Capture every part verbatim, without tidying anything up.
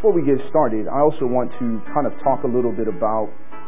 before we get started, I also want to kind of talk a little bit about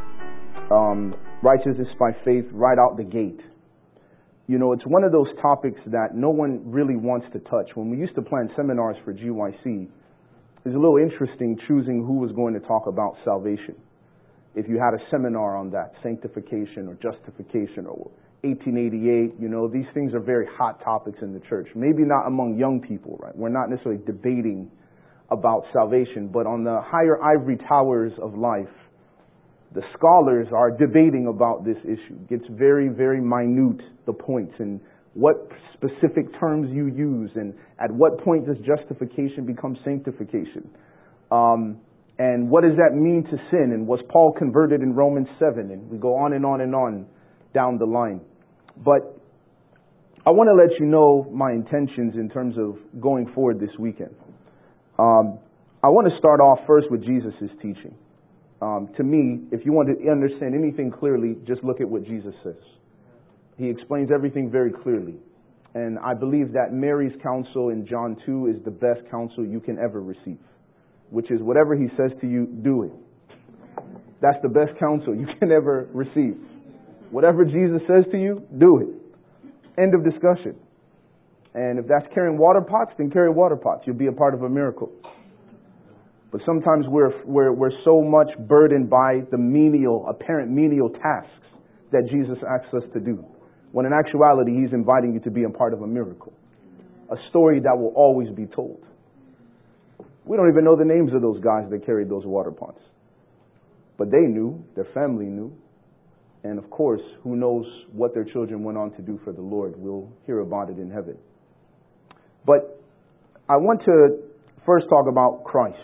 um, righteousness by faith right out the gate. You know, it's one of those topics that no one really wants to touch. When we used to plan seminars for G Y C, it was a little interesting choosing who was going to talk about salvation. If you had a seminar on that, sanctification or justification or eighteen eighty-eight, you know, these things are very hot topics in the church. Maybe not among young people, right? We're not necessarily debating about salvation, but on the higher ivory towers of life, the scholars are debating about this issue. It gets very, very minute, the points, and what specific terms you use, and at what point does justification become sanctification? Um, and what does that mean to sin? And was Paul converted in Romans seven? And we go on and on and on down the line. But I want to let you know my intentions in terms of going forward this weekend. Um, I want to start off first with Jesus' teaching. Um, to me, if you want to understand anything clearly, just look at what Jesus says. He explains everything very clearly. And I believe that Mary's counsel in John two is the best counsel you can ever receive, which is whatever he says to you, do it. That's the best counsel you can ever receive. Whatever Jesus says to you, do it. End of discussion. And if that's carrying water pots, then carry water pots. You'll be a part of a miracle. But sometimes we're, we're, we're so much burdened by the menial, apparent menial tasks that Jesus asks us to do, when in actuality, he's inviting you to be a part of a miracle, a story that will always be told. We don't even know the names of those guys that carried those water pots. But they knew, their family knew. And of course, who knows what their children went on to do for the Lord. We'll hear about it in heaven. But I want to first talk about Christ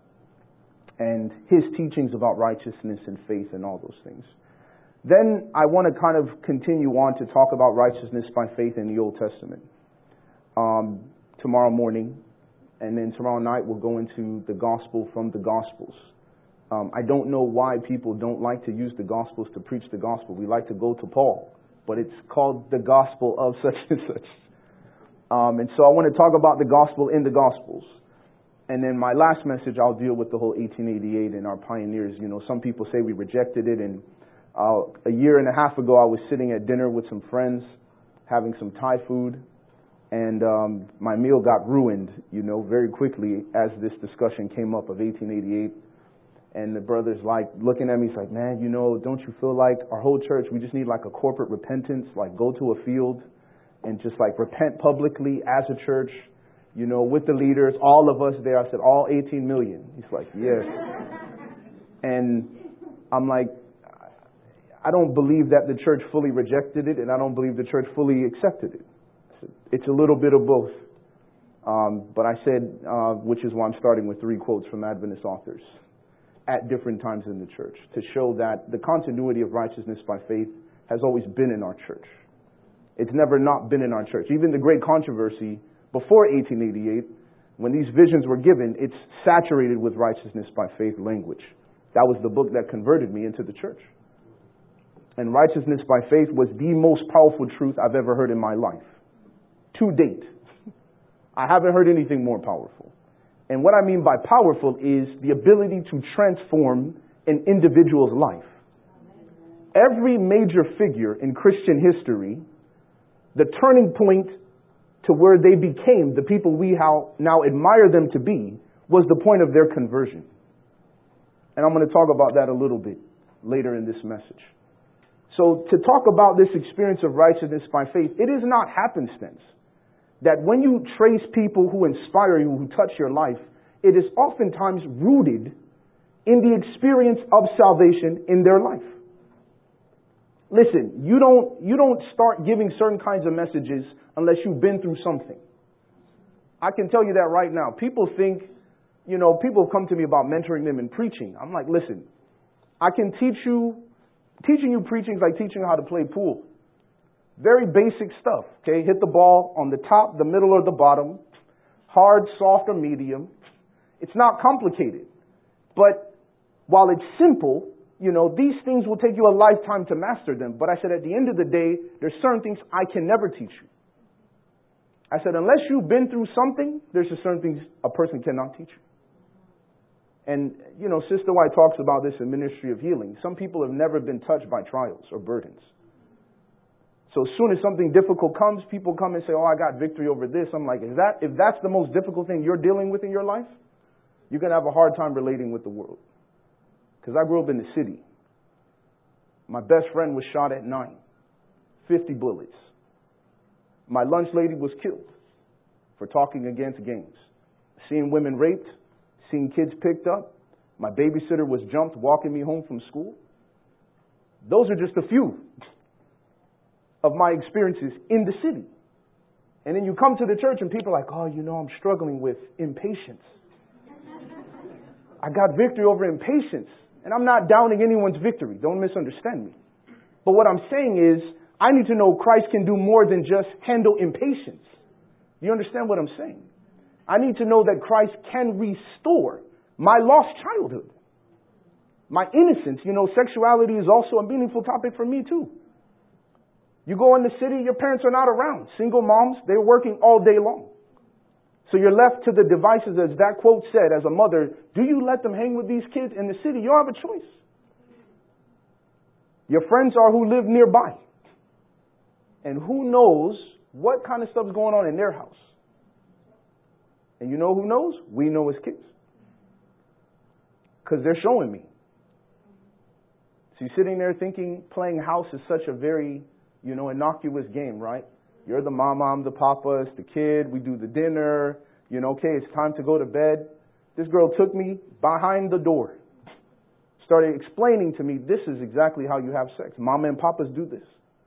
and his teachings about righteousness and faith and all those things. Then I want to kind of continue on to talk about righteousness by faith in the Old Testament um, tomorrow morning. And then tomorrow night we'll go into the gospel from the Gospels. Um, I don't know why people don't like to use the Gospels to preach the gospel. We like to go to Paul, but it's called the gospel of such and such. Um, and so I want to talk about the gospel in the Gospels. And then my last message, I'll deal with the whole eighteen eighty-eight and our pioneers. You know, some people say we rejected it. And uh, a year and a half ago, I was sitting at dinner with some friends, having some Thai food. And um, my meal got ruined, you know, very quickly as this discussion came up of eighteen eighty-eight. And the brother's like looking at me, he's like, man, you know, don't you feel like our whole church, we just need like a corporate repentance, like go to a field and just like repent publicly as a church, you know, with the leaders, all of us there. I said, all eighteen million. He's like, yes. And I'm like, I don't believe that the church fully rejected it, and I don't believe the church fully accepted it. It's a little bit of both. Um, but I said, uh, which is why I'm starting with three quotes from Adventist authors at different times in the church, to show that the continuity of righteousness by faith has always been in our church. It's never not been in our church. Even the great controversy before eighteen eighty-eight, when these visions were given, it's saturated with righteousness by faith language. That was the book that converted me into the church. And righteousness by faith was the most powerful truth I've ever heard in my life. To date. I haven't heard anything more powerful. And what I mean by powerful is the ability to transform an individual's life. Every major figure in Christian history, the turning point to where they became the people we now admire them to be, was the point of their conversion. And I'm going to talk about that a little bit later in this message. So to talk about this experience of righteousness by faith, it is not happenstance that when you trace people who inspire you, who touch your life, it is oftentimes rooted in the experience of salvation in their life. Listen, you don't, you don't start giving certain kinds of messages unless you've been through something. I can tell you that right now. People think, you know, people come to me about mentoring them and preaching. I'm like, listen, I can teach you, teaching you preaching is like teaching you how to play pool. Very basic stuff, okay? Hit the ball on the top, the middle, or the bottom. Hard, soft, or medium. It's not complicated. But while it's simple, you know, these things will take you a lifetime to master them. But I said, at the end of the day, there's certain things I can never teach you. I said, unless you've been through something, there's just certain things a person cannot teach you. And, you know, Sister White talks about this in Ministry of Healing. Some people have never been touched by trials or burdens. So as soon as something difficult comes, people come and say, oh, I got victory over this. I'm like, is that, if that's the most difficult thing you're dealing with in your life, you're going to have a hard time relating with the world. Because I grew up in the city. My best friend was shot at nine. fifty bullets. My lunch lady was killed for talking against gangs. Seeing women raped, seeing kids picked up. My babysitter was jumped walking me home from school. Those are just a few of my experiences in the city. And then you come to the church and people are like, oh, you know, I'm struggling with impatience. I got victory over impatience. And I'm not downing anyone's victory. Don't misunderstand me. But what I'm saying is, I need to know Christ can do more than just handle impatience. You understand what I'm saying? I need to know that Christ can restore my lost childhood, my innocence. You know, sexuality is also a meaningful topic for me too. You go in the city, your parents are not around. Single moms, they're working all day long. So you're left to the devices, as that quote said, as a mother, do you let them hang with these kids in the city? You don't have a choice. Your friends are who live nearby. And who knows what kind of stuff's going on in their house. And you know who knows? We know as kids. Because they're showing me. So you're sitting there thinking playing house is such a very, you know, innocuous game, right? You're the mama, I'm the papa, it's the kid, we do the dinner, you know, okay, it's time to go to bed. This girl took me behind the door. Started explaining to me, this is exactly how you have sex. Mama and papas do this.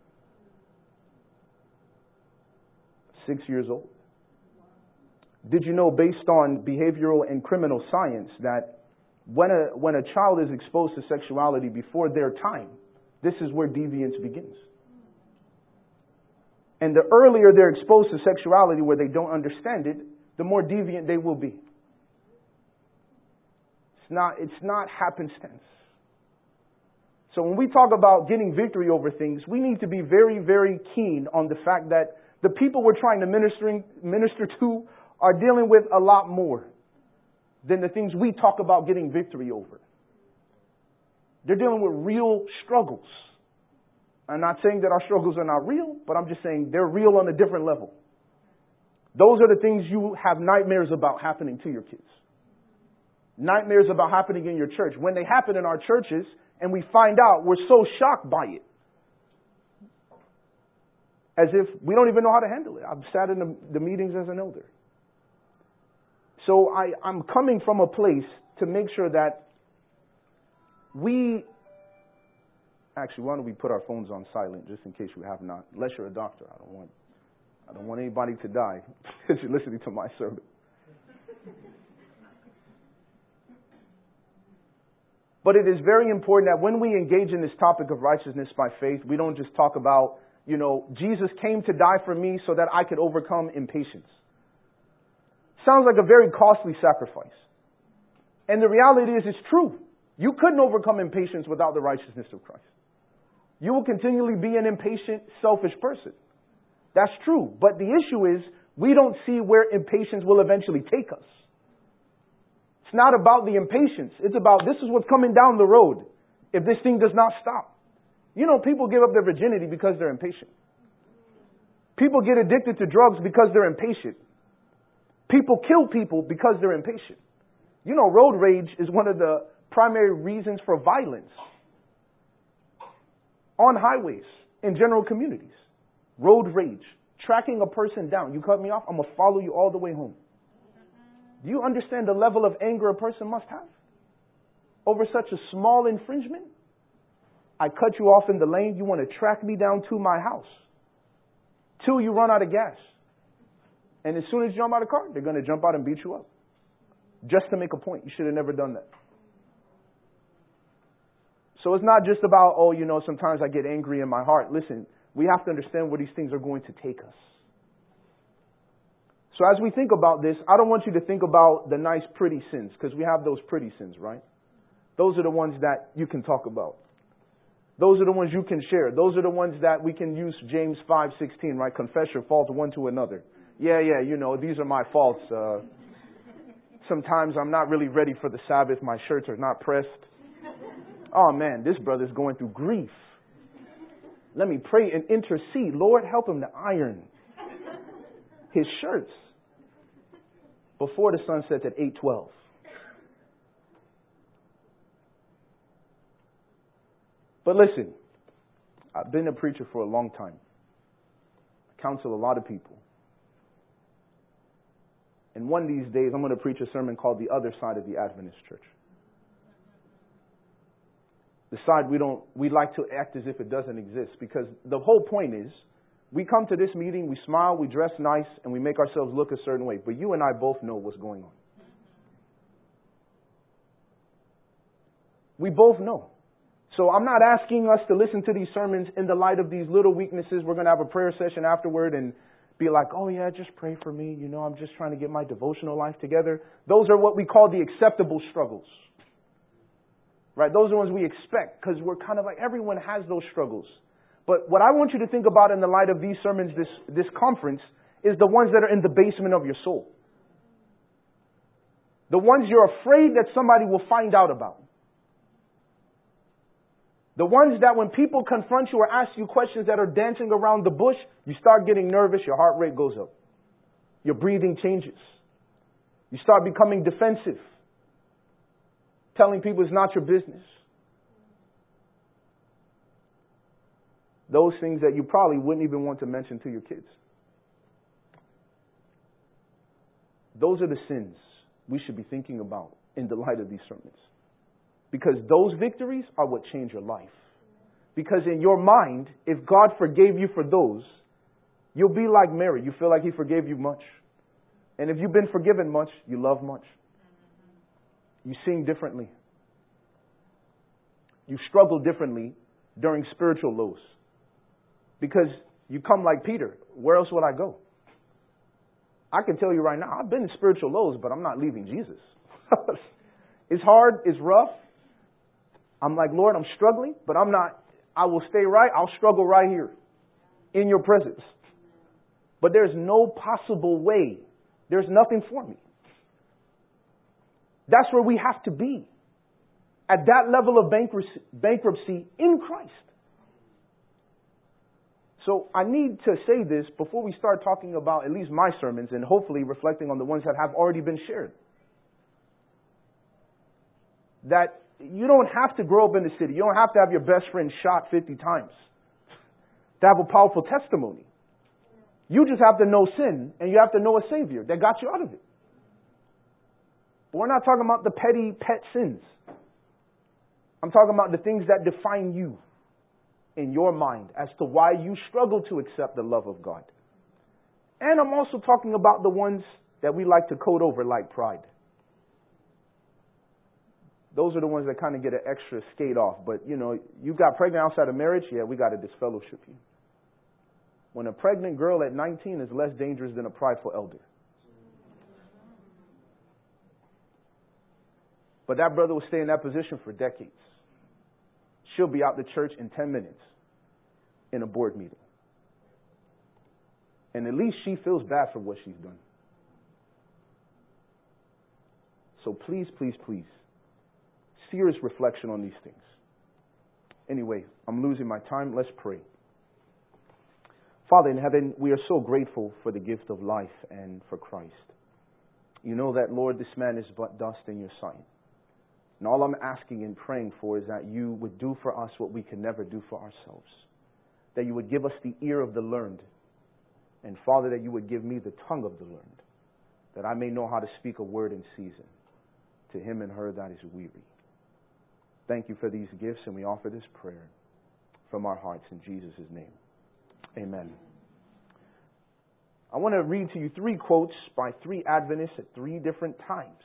Six years old. Did you know, based on behavioral and criminal science, that when a when a child is exposed to sexuality before their time, this is where deviance begins. And the earlier they're exposed to sexuality where they don't understand it, the more deviant they will be. It's not, it's not happenstance. So when we talk about getting victory over things, we need to be very, very keen on the fact that the people we're trying to minister, minister to are dealing with a lot more than the things we talk about getting victory over. They're dealing with real struggles. I'm not saying that our struggles are not real, but I'm just saying they're real on a different level. Those are the things you have nightmares about happening to your kids. Nightmares about happening in your church. When they happen in our churches and we find out, we're so shocked by it. As if we don't even know how to handle it. I've sat in the, the meetings as an elder. So I, I'm coming from a place to make sure that we... Actually, why don't we put our phones on silent just in case you have not? Unless you're a doctor. I don't want I don't want anybody to die if you're listening to my sermon. But it is very important that when we engage in this topic of righteousness by faith, we don't just talk about, you know, Jesus came to die for me so that I could overcome impatience. Sounds like a very costly sacrifice. And the reality is, it's true. You couldn't overcome impatience without the righteousness of Christ. You will continually be an impatient, selfish person. That's true. But the issue is, we don't see where impatience will eventually take us. It's not about the impatience. It's about, this is what's coming down the road if this thing does not stop. You know, people give up their virginity because they're impatient. People get addicted to drugs because they're impatient. People kill people because they're impatient. You know, road rage is one of the primary reasons for violence on highways, in general communities. Road rage. Tracking a person down. You cut me off, I'm going to follow you all the way home. Do you understand the level of anger a person must have over such a small infringement? I cut you off in the lane, you want to track me down to my house. Till you run out of gas. And as soon as you jump out of the car, they're going to jump out and beat you up. Just to make a point. You should have never done that. So it's not just about, oh, you know, sometimes I get angry in my heart. Listen, we have to understand where these things are going to take us. So as we think about this, I don't want you to think about the nice, pretty sins, because we have those pretty sins, right? Those are the ones that you can talk about. Those are the ones you can share. Those are the ones that we can use James five sixteen, right? Confess your faults one to another. Yeah, yeah, you know, these are my faults. Uh, Sometimes I'm not really ready for the Sabbath. My shirts are not pressed. Oh man, this brother's going through grief. Let me pray and intercede. Lord, help him to iron his shirts before the sun sets at eight twelve. But listen, I've been a preacher for a long time. I counsel a lot of people. And one of these days, I'm going to preach a sermon called The Other Side of the Adventist Church. The side we don't, we like to act as if it doesn't exist, because the whole point is, we come to this meeting, we smile, we dress nice, and we make ourselves look a certain way. But you and I both know what's going on. We both know. So I'm not asking us to listen to these sermons in the light of these little weaknesses. We're going to have a prayer session afterward and be like, oh yeah, just pray for me. You know, I'm just trying to get my devotional life together. Those are what we call the acceptable struggles. Right? Those are the ones we expect, because we're kind of like, everyone has those struggles. But what I want you to think about in the light of these sermons, this, this conference, is the ones that are in the basement of your soul. The ones you're afraid that somebody will find out about. The ones that when people confront you or ask you questions that are dancing around the bush, you start getting nervous, your heart rate goes up. Your breathing changes. You start becoming defensive. Telling people it's not your business. Those things that you probably wouldn't even want to mention to your kids. Those are the sins we should be thinking about in the light of these sermons. Because those victories are what change your life. Because in your mind, if God forgave you for those, you'll be like Mary. You feel like He forgave you much. And if you've been forgiven much, you love much. You sing differently. You struggle differently during spiritual lows. Because you come like Peter. Where else would I go? I can tell you right now, I've been in spiritual lows, but I'm not leaving Jesus. It's hard. It's rough. I'm like, Lord, I'm struggling, but I'm not. I will stay right. I'll struggle right here in your presence. But there's no possible way. There's nothing for me. That's where we have to be. At that level of bankruptcy, bankruptcy in Christ. So I need to say this before we start talking about at least my sermons and hopefully reflecting on the ones that have already been shared. That you don't have to grow up in the city. You don't have to have your best friend shot fifty times to have a powerful testimony. You just have to know sin and you have to know a Savior that got you out of it. But we're not talking about the petty pet sins. I'm talking about the things that define you in your mind as to why you struggle to accept the love of God. And I'm also talking about the ones that we like to code over like pride. Those are the ones that kind of get an extra skate off. But, you know, you got pregnant outside of marriage, yeah, we got to disfellowship you. When a pregnant girl at nineteen is less dangerous than a prideful elder. But that brother will stay in that position for decades. She'll be out the church in ten minutes in a board meeting. And at least she feels bad for what she's done. So please, please, please, serious reflection on these things. Anyway, I'm losing my time. Let's pray. Father in heaven, we are so grateful for the gift of life and for Christ. You know that, Lord, this man is but dust in your sight. And all I'm asking and praying for is that you would do for us what we can never do for ourselves. That you would give us the ear of the learned. And Father, that you would give me the tongue of the learned. That I may know how to speak a word in season to him and her that is weary. Thank you for these gifts, and we offer this prayer from our hearts in Jesus' name. Amen. I want to read to you three quotes by three Adventists at three different times.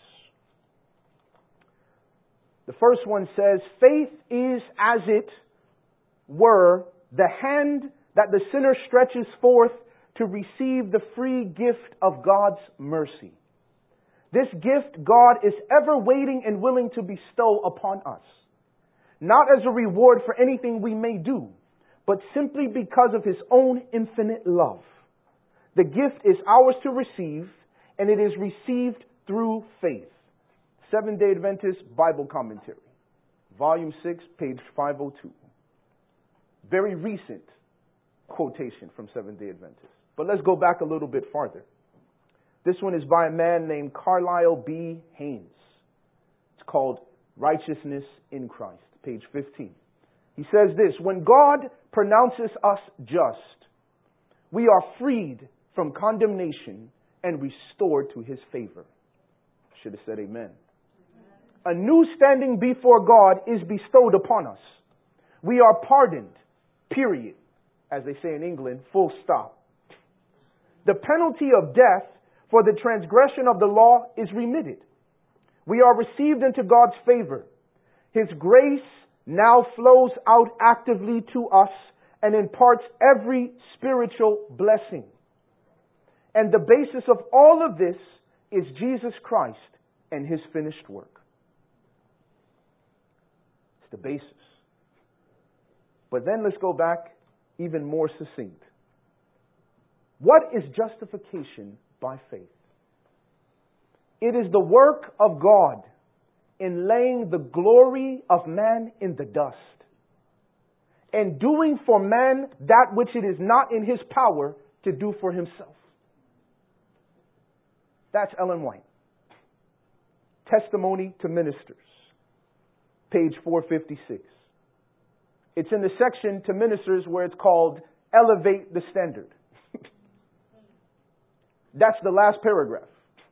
The first one says, faith is as it were the hand that the sinner stretches forth to receive the free gift of God's mercy. This gift God is ever waiting and willing to bestow upon us. Not as a reward for anything we may do, but simply because of His own infinite love. The gift is ours to receive, and it is received through faith. Seventh-day Adventist Bible Commentary. Volume six, page five oh two. Very recent quotation from Seventh-day Adventists. But let's go back a little bit farther. This one is by a man named Carlisle B. Haynes. It's called Righteousness in Christ, page fifteen. He says this: when God pronounces us just, we are freed from condemnation and restored to His favor. Should have said amen. A new standing before God is bestowed upon us. We are pardoned, period. As they say in England, full stop. The penalty of death for the transgression of the law is remitted. We are received into God's favor. His grace now flows out actively to us and imparts every spiritual blessing. And the basis of all of this is Jesus Christ and His finished work. It's the basis. But then let's go back even more succinct. What is justification by faith? It is the work of God in laying the glory of man in the dust and doing for man that which it is not in his power to do for himself. That's Ellen White. Testimony to Ministers, page four fifty-six. It's in the section to ministers where it's called Elevate the Standard. That's the last paragraph.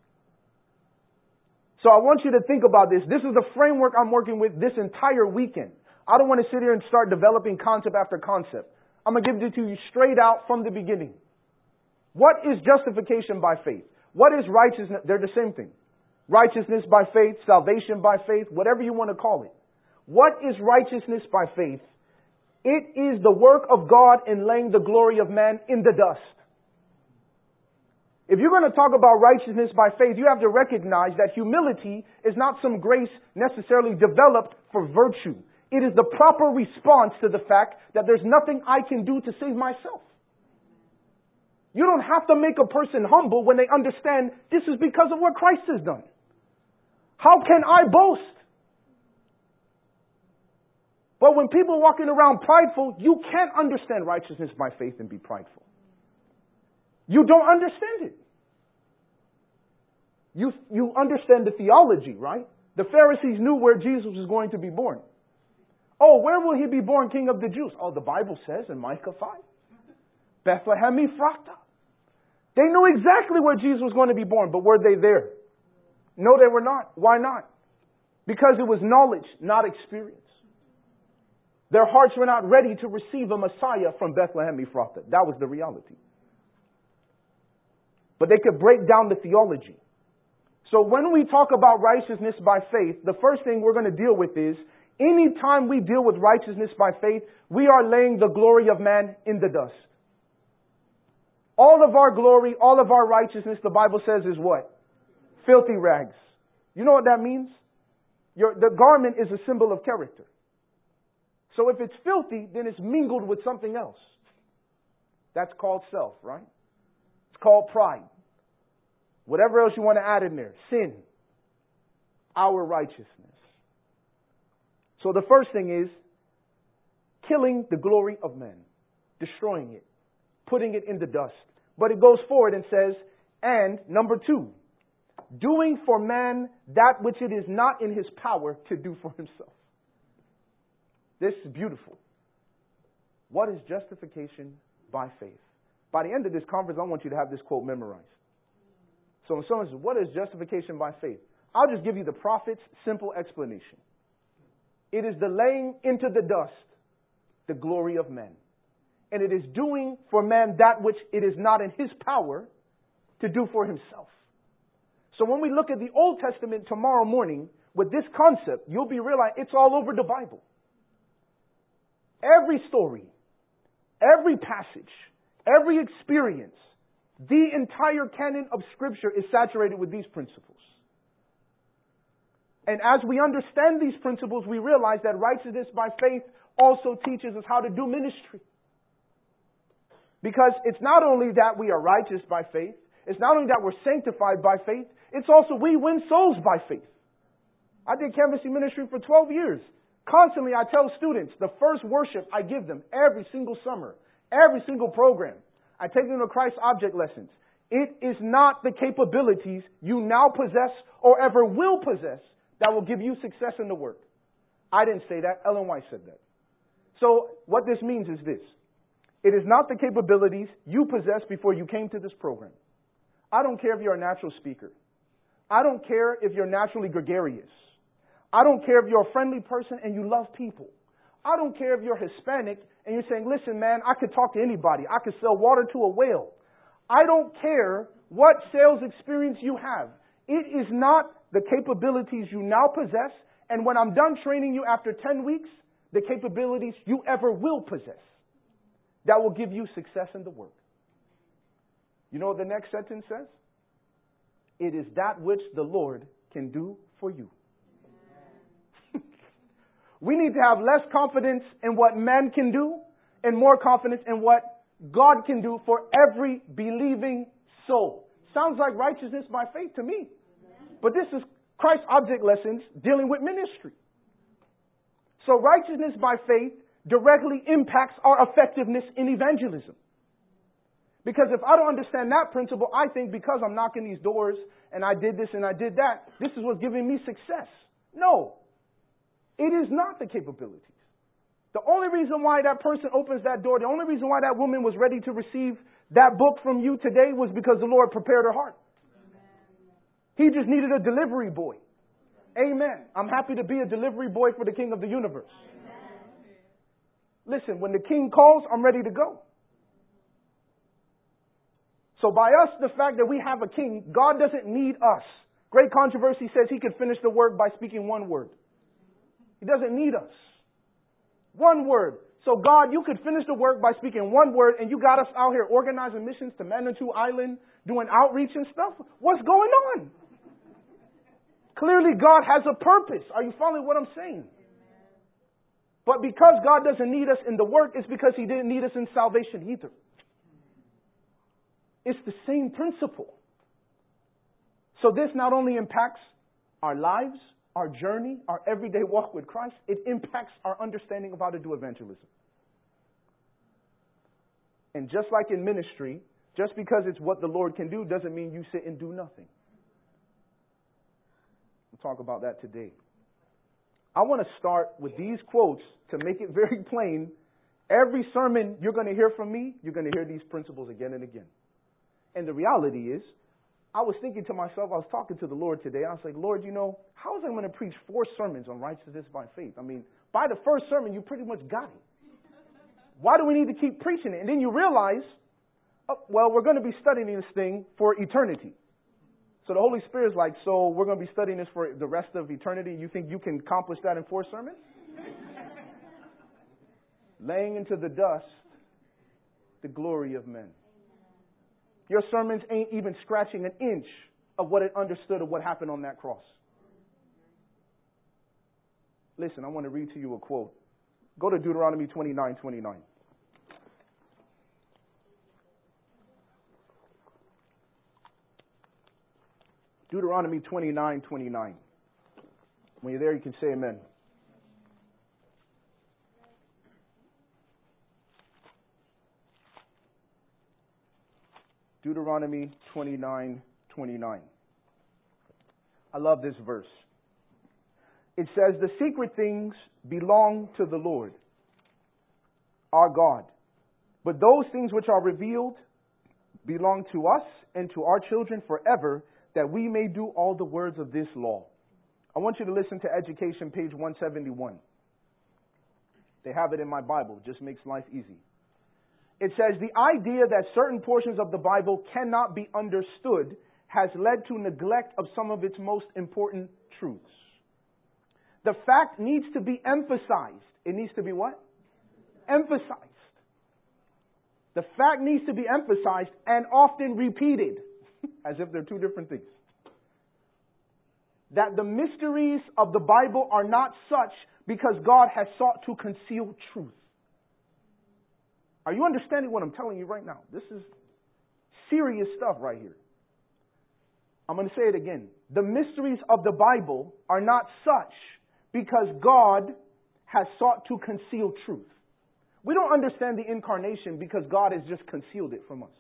So I want you to think about this. This is the framework I'm working with this entire weekend. I don't want to sit here and start developing concept after concept. I'm going to give it to you straight out from the beginning. What is justification by faith? What is righteousness? They're the same thing. Righteousness by faith, salvation by faith, whatever you want to call it. What is righteousness by faith? It is the work of God in laying the glory of man in the dust. If you're going to talk about righteousness by faith, you have to recognize that humility is not some grace necessarily developed for virtue. It is the proper response to the fact that there's nothing I can do to save myself. You don't have to make a person humble when they understand this is because of what Christ has done. How can I boast? But when people are walking around prideful, you can't understand righteousness by faith and be prideful. You don't understand it. You, you understand the theology, right? The Pharisees knew where Jesus was going to be born. Oh, where will He be born, King of the Jews? Oh, the Bible says in Micah five. Bethlehem Ephratah. They knew exactly where Jesus was going to be born, but were they there? No, they were not. Why not? Because it was knowledge, not experience. Their hearts were not ready to receive a Messiah from Bethlehem Ephratah. That was the reality. But they could break down the theology. So when we talk about righteousness by faith, the first thing we're going to deal with is, anytime we deal with righteousness by faith, we are laying the glory of man in the dust. All of our glory, all of our righteousness, the Bible says, is what? Filthy rags. You know what that means? Your, the garment is a symbol of character. So if it's filthy, then it's mingled with something else. That's called self, right? It's called pride. Whatever else you want to add in there. Sin. Our righteousness. So the first thing is killing the glory of man. Destroying it. Putting it in the dust. But it goes forward and says, and number two, doing for man that which it is not in his power to do for himself. This is beautiful. What is justification by faith? By the end of this conference, I want you to have this quote memorized. So when someone says, what is justification by faith? I'll just give you the prophet's simple explanation. It is the laying into the dust the glory of man. And it is doing for man that which it is not in his power to do for himself. So when we look at the Old Testament tomorrow morning with this concept, you'll be realizing it's all over the Bible. Every story, every passage, every experience, the entire canon of Scripture is saturated with these principles. And as we understand these principles, we realize that righteousness by faith also teaches us how to do ministry. Because it's not only that we are righteous by faith, it's not only that we're sanctified by faith, It's also we win souls by faith. I did canvassing ministry for twelve years. Constantly, I tell students, the first worship I give them every single summer, every single program, I take them to Christ object lessons. It is not the capabilities you now possess or ever will possess that will give you success in the work. I didn't say that. Ellen White said that. So what this means is this. It is not the capabilities you possess before you came to this program. I don't care if you're a natural speaker. I don't care if you're naturally gregarious. I don't care if you're a friendly person and you love people. I don't care if you're Hispanic and you're saying, listen, man, I could talk to anybody. I could sell water to a whale. I don't care what sales experience you have. It is not the capabilities you now possess. And when I'm done training you after ten weeks, the capabilities you ever will possess that will give you success in the work. You know what the next sentence says? It is that which the Lord can do for you. We need to have less confidence in what man can do and more confidence in what God can do for every believing soul. Sounds like righteousness by faith to me. But this is Christ object lessons dealing with ministry. So righteousness by faith directly impacts our effectiveness in evangelism. Because if I don't understand that principle, I think because I'm knocking these doors and I did this and I did that, this is what's giving me success. No. It is not the capabilities. The only reason why that person opens that door, the only reason why that woman was ready to receive that book from you today was because the Lord prepared her heart. He just needed a delivery boy. Amen. I'm happy to be a delivery boy for the King of the universe. Listen, when the King calls, I'm ready to go. So by us, the fact that we have a king, God doesn't need us. Great Controversy says he could finish the work by speaking one word. He doesn't need us. One word. So God, you could finish the work by speaking one word and you got us out here organizing missions to Manitou Island, doing outreach and stuff. What's going on? Clearly God has a purpose. Are you following what I'm saying? But because God doesn't need us in the work, it's because He didn't need us in salvation either. It's the same principle. So this not only impacts our lives, our journey, our everyday walk with Christ, it impacts our understanding of how to do evangelism. And just like in ministry, just because it's what the Lord can do doesn't mean you sit and do nothing. We'll talk about that today. I want to start with these quotes to make it very plain. Every sermon you're going to hear from me, you're going to hear these principles again and again. And the reality is, I was thinking to myself, I was talking to the Lord today, I was like, Lord, you know, how is I going to preach four sermons on righteousness by faith? I mean, by the first sermon, you pretty much got it. Why do we need to keep preaching it? And then you realize, oh, well, we're going to be studying this thing for eternity. So the Holy Spirit's like, so we're going to be studying this for the rest of eternity. You think you can accomplish that in four sermons? Laying into the dust the glory of men. Your sermons ain't even scratching an inch of what it understood of what happened on that cross. Listen, I want to read to you a quote. Go to Deuteronomy twenty-nine twenty-nine. Deuteronomy twenty-nine twenty-nine. When you're there, you can say amen. Deuteronomy twenty-nine twenty-nine. I love this verse. It says, the secret things belong to the Lord, our God. But those things which are revealed belong to us and to our children forever, that we may do all the words of this law. I want you to listen to Education, page one seventy-one. They have it in my Bible. It just makes life easy. It says, the idea that certain portions of the Bible cannot be understood has led to neglect of some of its most important truths. The fact needs to be emphasized. It needs to be what? Emphasized. The fact needs to be emphasized and often repeated, as if they're two different things. That the mysteries of the Bible are not such because God has sought to conceal truth. Are you understanding what I'm telling you right now? This is serious stuff right here. I'm going to say it again. The mysteries of the Bible are not such because God has sought to conceal truth. We don't understand the incarnation because God has just concealed it from us.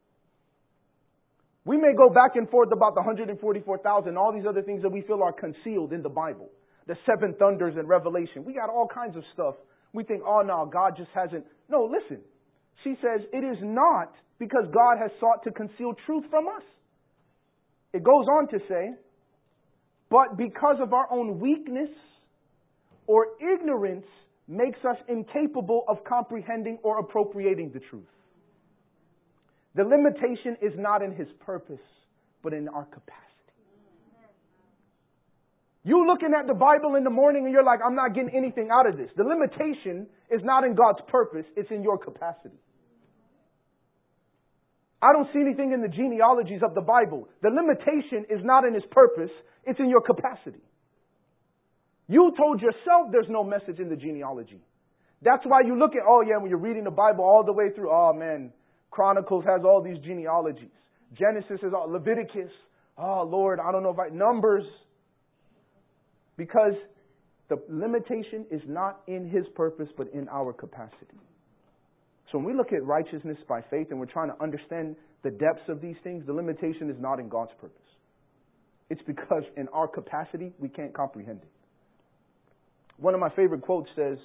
We may go back and forth about the one hundred forty-four thousand, all these other things that we feel are concealed in the Bible. The seven thunders in Revelation. We got all kinds of stuff. We think, oh no, God just hasn't. No, listen. She says, it is not because God has sought to conceal truth from us. It goes on to say, but because of our own weakness or ignorance makes us incapable of comprehending or appropriating the truth. The limitation is not in His purpose, but in our capacity. You looking at the Bible in the morning and you're like, I'm not getting anything out of this. The limitation is not in God's purpose, it's in your capacity. I don't see anything in the genealogies of the Bible. The limitation is not in His purpose, it's in your capacity. You told yourself there's no message in the genealogy. That's why you look at, oh yeah, when you're reading the Bible all the way through, oh man, Chronicles has all these genealogies. Genesis is all, Leviticus, oh Lord, I don't know if I, Numbers. Because the limitation is not in His purpose, but in our capacity. So when we look at righteousness by faith and we're trying to understand the depths of these things, the limitation is not in God's purpose. It's because in our capacity, we can't comprehend it. One of my favorite quotes says,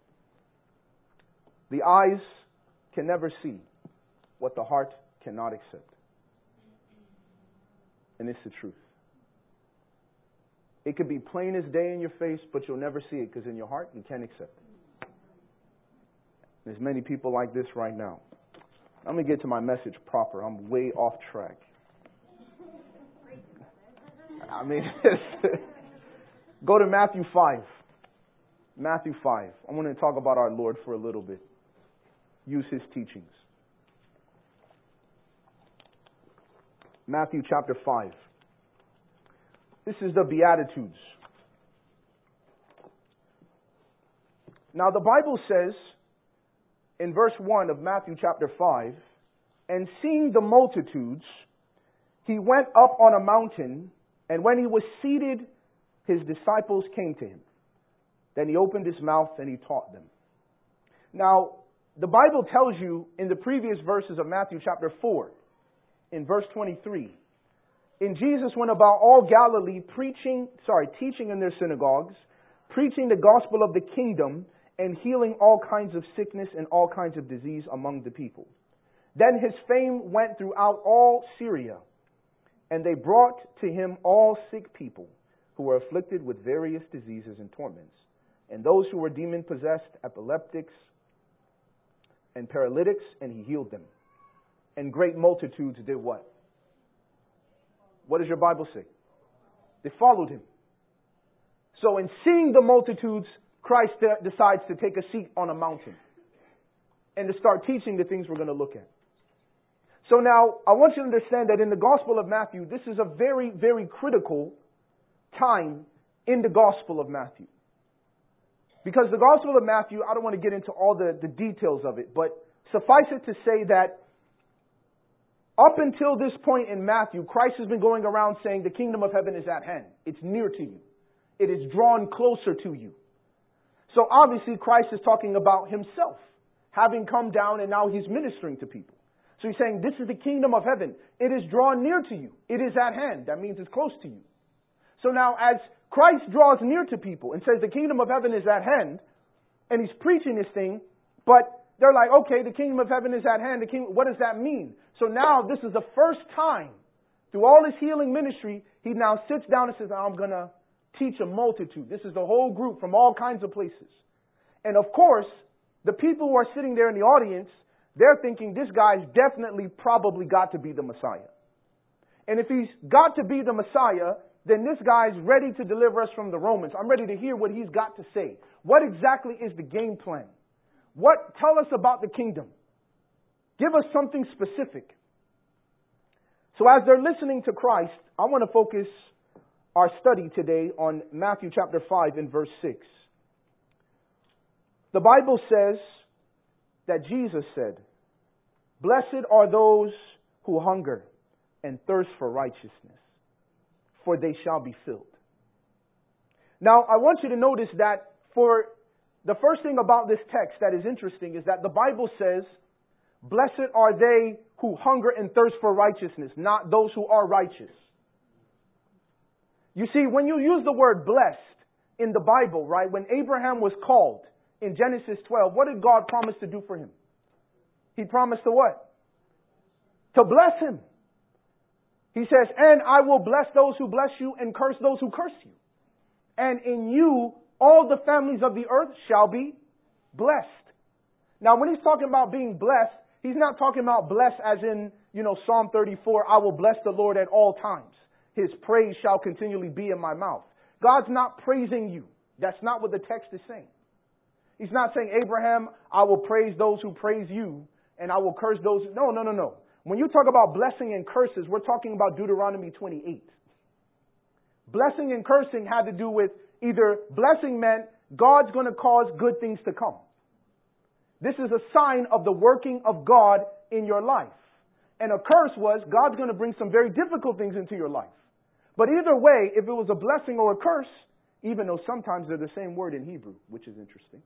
the eyes can never see what the heart cannot accept. And it's the truth. It could be plain as day in your face, but you'll never see it because in your heart, you can't accept it. There's many people like this right now. I'm going to get to my message proper. I'm way off track. I mean, go to Matthew five. Matthew five. I want to talk about our Lord for a little bit. Use His teachings. Matthew chapter five. This is the Beatitudes. Now the Bible says in verse one of Matthew chapter five, and seeing the multitudes, He went up on a mountain, and when He was seated, His disciples came to Him. Then He opened His mouth and He taught them. Now, the Bible tells you in the previous verses of Matthew chapter four, in verse twenty-three, and Jesus went about all Galilee preaching, sorry, teaching in their synagogues, preaching the gospel of the kingdom, and healing all kinds of sickness and all kinds of disease among the people. Then His fame went throughout all Syria, and they brought to Him all sick people who were afflicted with various diseases and torments, and those who were demon-possessed, epileptics, and paralytics, and He healed them. And great multitudes did what? What does your Bible say? They followed Him. So in seeing the multitudes, Christ decides to take a seat on a mountain and to start teaching the things we're going to look at. So now, I want you to understand that in the Gospel of Matthew, this is a very, very critical time in the Gospel of Matthew. Because the Gospel of Matthew, I don't want to get into all the, the details of it, but suffice it to say that up until this point in Matthew, Christ has been going around saying the kingdom of heaven is at hand. It's near to you. It is drawn closer to you. So obviously Christ is talking about Himself, having come down and now He's ministering to people. So He's saying this is the kingdom of heaven. It is drawn near to you. It is at hand. That means it's close to you. So now as Christ draws near to people and says the kingdom of heaven is at hand, and He's preaching this thing, but they're like, okay, the kingdom of heaven is at hand. The king, what does that mean? So now this is the first time through all His healing ministry, He now sits down and says, I'm going to teach a multitude. This is the whole group from all kinds of places. And of course, the people who are sitting there in the audience, they're thinking this guy's definitely probably got to be the Messiah. And if he's got to be the Messiah, then this guy's ready to deliver us from the Romans. I'm ready to hear what he's got to say. What exactly is the game plan? What? Tell us about the kingdom. Give us something specific. So as they're listening to Christ, I want to focus our study today on Matthew chapter five and verse six. The Bible says that Jesus said, "Blessed are those who hunger and thirst for righteousness, for they shall be filled. Now, I want you to notice that for the first thing about this text that is interesting is that the Bible says, blessed are they who hunger and thirst for righteousness, not those who are righteous. You see, when you use the word blessed in the Bible, right, when Abraham was called in Genesis twelve, what did God promise to do for him? He promised to what? To bless him. He says, and I will bless those who bless you and curse those who curse you. And in you, all the families of the earth shall be blessed. Now, when he's talking about being blessed, he's not talking about blessed as in, you know, Psalm thirty-four, I will bless the Lord at all times. His praise shall continually be in my mouth. God's not praising you. That's not what the text is saying. He's not saying, Abraham, I will praise those who praise you, and I will curse those. No, no, no, no. When you talk about blessing and curses, we're talking about Deuteronomy twenty-eight. Blessing and cursing had to do with either blessing meant God's going to cause good things to come. This is a sign of the working of God in your life. And a curse was God's going to bring some very difficult things into your life. But either way, if it was a blessing or a curse, even though sometimes they're the same word in Hebrew, which is interesting,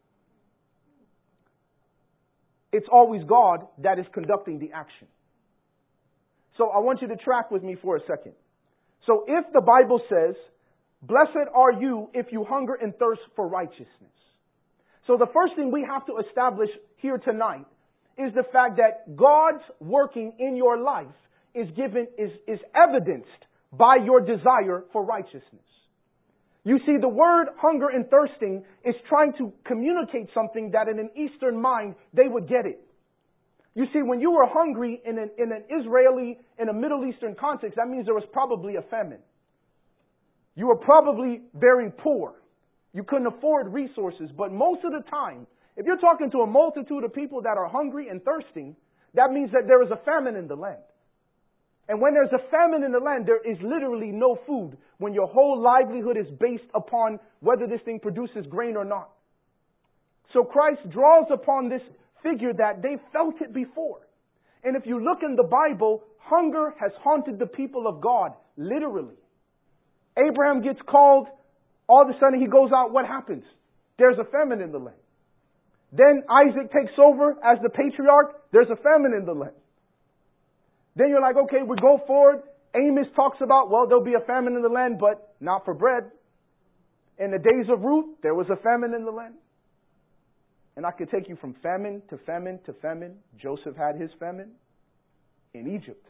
it's always God that is conducting the action. So I want you to track with me for a second. So if the Bible says, blessed are you if you hunger and thirst for righteousness. So the first thing we have to establish here tonight is the fact that God's working in your life is given, is, is evidenced by your desire for righteousness. You see, the word hunger and thirsting is trying to communicate something that in an Eastern mind, they would get it. You see, when you were hungry in an, in an Israeli, in a Middle Eastern context, that means there was probably a famine. You were probably very poor. You couldn't afford resources. But most of the time, if you're talking to a multitude of people that are hungry and thirsting, that means that there is a famine in the land. And when there's a famine in the land, there is literally no food when your whole livelihood is based upon whether this thing produces grain or not. So Christ draws upon this figure that they felt it before. And if you look in the Bible, hunger has haunted the people of God, literally. Abraham gets called, all of a sudden he goes out, what happens? There's a famine in the land. Then Isaac takes over as the patriarch, there's a famine in the land. Then you're like, okay, we go forward. Amos talks about, well, there'll be a famine in the land, but not for bread. In the days of Ruth, there was a famine in the land. And I could take you from famine to famine to famine. Joseph had his famine in Egypt.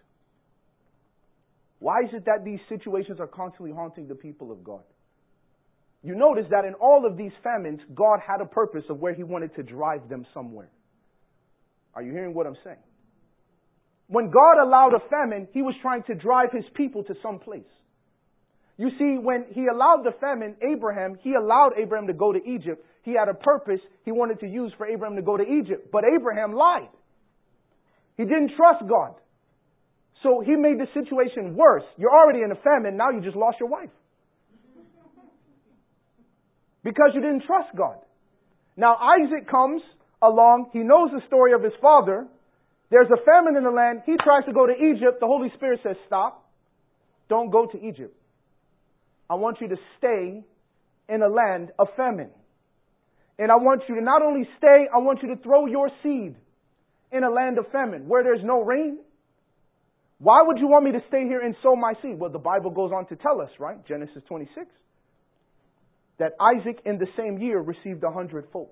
Why is it that these situations are constantly haunting the people of God? You notice that in all of these famines, God had a purpose of where He wanted to drive them somewhere. Are you hearing what I'm saying? When God allowed a famine, He was trying to drive His people to some place. You see, when He allowed the famine, Abraham, He allowed Abraham to go to Egypt. He had a purpose He wanted to use for Abraham to go to Egypt. But Abraham lied. He didn't trust God. So He made the situation worse. You're already in a famine, now you just lost your wife. Because you didn't trust God. Now Isaac comes along, he knows the story of his father. There's a famine in the land. He tries to go to Egypt. The Holy Spirit says, stop. Don't go to Egypt. I want you to stay in a land of famine. And I want you to not only stay, I want you to throw your seed in a land of famine where there's no rain. Why would you want me to stay here and sow my seed? Well, the Bible goes on to tell us, right? Genesis twenty-six. That Isaac in the same year received a hundredfold.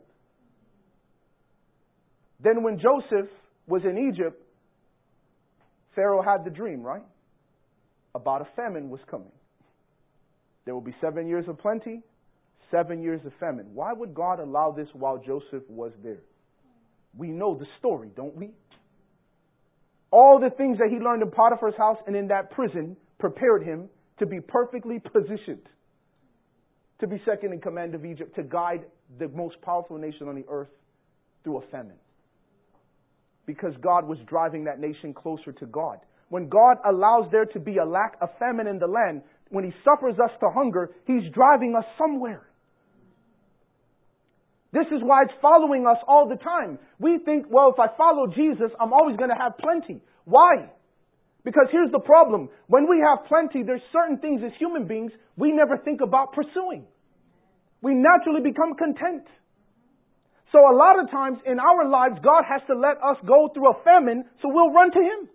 Then when Joseph was in Egypt, Pharaoh had the dream, right? About a famine was coming. There will be seven years of plenty, seven years of famine. Why would God allow this while Joseph was there? We know the story, don't we? All the things that he learned in Potiphar's house and in that prison prepared him to be perfectly positioned to be second in command of Egypt, to guide the most powerful nation on the earth through a famine. Because God was driving that nation closer to God. When God allows there to be a lack of famine in the land, when He suffers us to hunger, He's driving us somewhere. This is why it's following us all the time. We think, well, if I follow Jesus, I'm always going to have plenty. Why? Because here's the problem. When we have plenty, there's certain things as human beings we never think about pursuing. We naturally become content. So a lot of times in our lives, God has to let us go through a famine so we'll run to Him.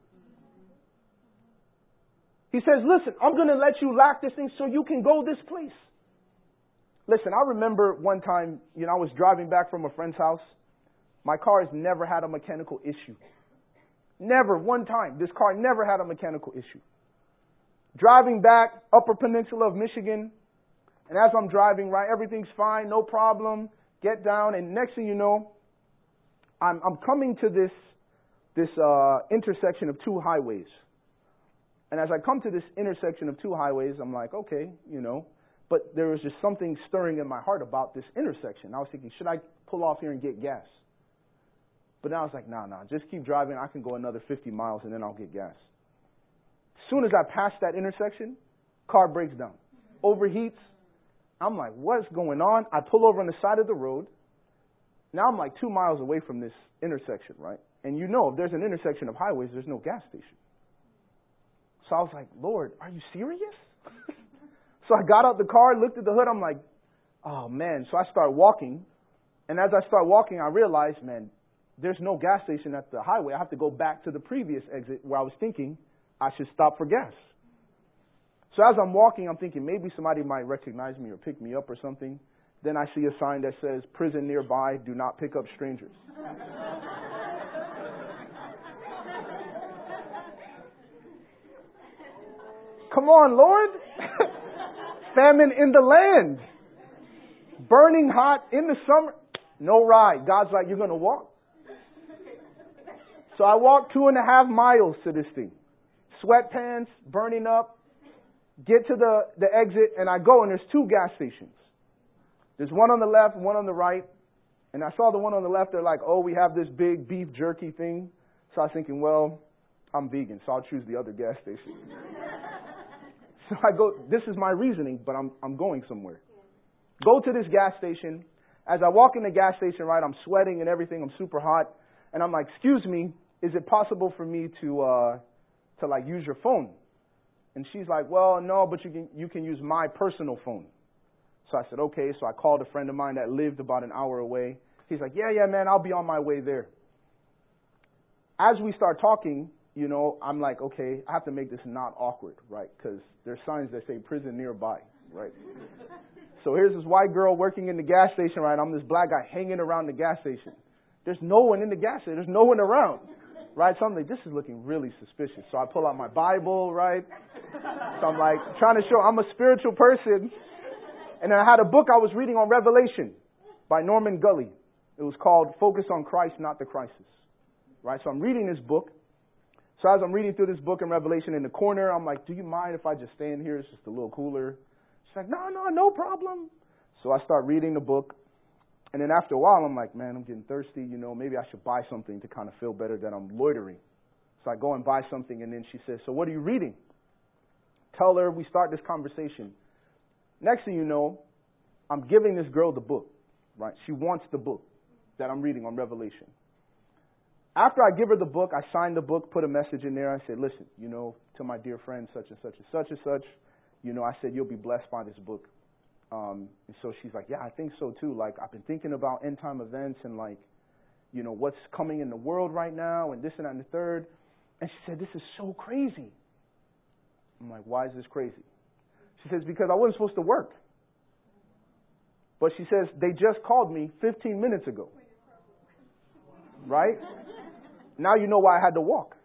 He says, listen, I'm going to let you lack this thing so you can go this place. Listen, I remember one time, you know, I was driving back from a friend's house. My car has never had a mechanical issue. Never, one time. This car never had a mechanical issue. Driving back, Upper Peninsula of Michigan, and as I'm driving, right, everything's fine, no problem. Get down, and next thing you know, I'm, I'm coming to this, this uh, intersection of two highways. And as I come to this intersection of two highways, I'm like, okay, you know, but there was just something stirring in my heart about this intersection. I was thinking, should I pull off here and get gas? But now I was like, nah, nah, just keep driving. I can go another fifty miles and then I'll get gas. As soon as I pass that intersection, car breaks down, overheats. I'm like, what's going on? I pull over on the side of the road. Now I'm like two miles away from this intersection, right? And you know, if there's an intersection of highways, there's no gas station. So I was like, Lord, are you serious? So I got out the car, looked at the hood. I'm like, oh, man. So I start walking. And as I start walking, I realized, man, there's no gas station at the highway. I have to go back to the previous exit where I was thinking I should stop for gas. So as I'm walking, I'm thinking maybe somebody might recognize me or pick me up or something. Then I see a sign that says, prison nearby, do not pick up strangers. Come on, Lord. Famine in the land. Burning hot in the summer. No ride. God's like, you're going to walk? So I walked two and a half miles to this thing. Sweatpants, burning up. Get to the, the exit, and I go, and there's two gas stations. There's one on the left and one on the right. And I saw the one on the left. They're like, oh, we have this big beef jerky thing. So I was thinking, well, I'm vegan, so I'll choose the other gas station. So I go, this is my reasoning, but I'm I'm going somewhere. Go to this gas station. As I walk in the gas station, right, I'm sweating and everything. I'm super hot. And I'm like, excuse me, is it possible for me to, uh, to like use your phone? And she's like, well, no, but you can you can use my personal phone. So I said, okay. So I called a friend of mine that lived about an hour away. He's like, yeah, yeah, man, I'll be on my way there. As we start talking, you know, I'm like, okay, I have to make this not awkward, right? Because there's signs that say prison nearby, right? So here's this white girl working in the gas station, right? I'm this black guy hanging around the gas station. There's no one in the gas station. There's no one around, right? So I'm like, this is looking really suspicious. So I pull out my Bible, right? So I'm like trying to show I'm a spiritual person. And then I had a book I was reading on Revelation by Norman Gully. It was called Focus on Christ, Not the Crisis, right? So I'm reading this book. So as I'm reading through this book in Revelation, in the corner, I'm like, do you mind if I just stay in here? It's just a little cooler. She's like, no, no, no problem. So I start reading the book. And then after a while, I'm like, man, I'm getting thirsty. You know, maybe I should buy something to kind of feel better that I'm loitering. So I go and buy something. And then she says, so what are you reading? Tell her, we start this conversation. Next thing you know, I'm giving this girl the book, right? She wants the book that I'm reading on Revelation. After I give her the book, I sign the book, put a message in there. I said, listen, you know, to my dear friend, such and such and such and such, you know, I said, you'll be blessed by this book. Um, and so she's like, yeah, I think so too. Like, I've been thinking about end time events and like, you know, what's coming in the world right now and this and that and the third. And she said, this is so crazy. I'm like, why is this crazy? She says, because I wasn't supposed to work. But she says, they just called me fifteen minutes ago. Right? Now you know why I had to walk.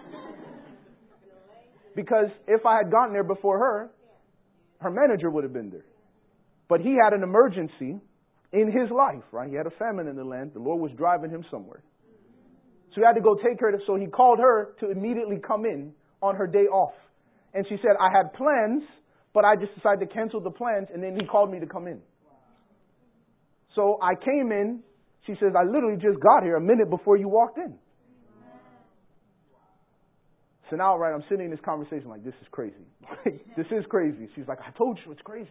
Because if I had gotten there before her, her manager would have been there. But he had an emergency in his life, right? He had a famine in the land. The Lord was driving him somewhere. So he had to go take her. To, so he called her to immediately come in on her day off. And she said, I had plans, but I just decided to cancel the plans. And then he called me to come in. So I came in. She says, I literally just got here a minute before you walked in. So now, right, I'm sitting in this conversation like, this is crazy. This is crazy. She's like, I told you it's crazy.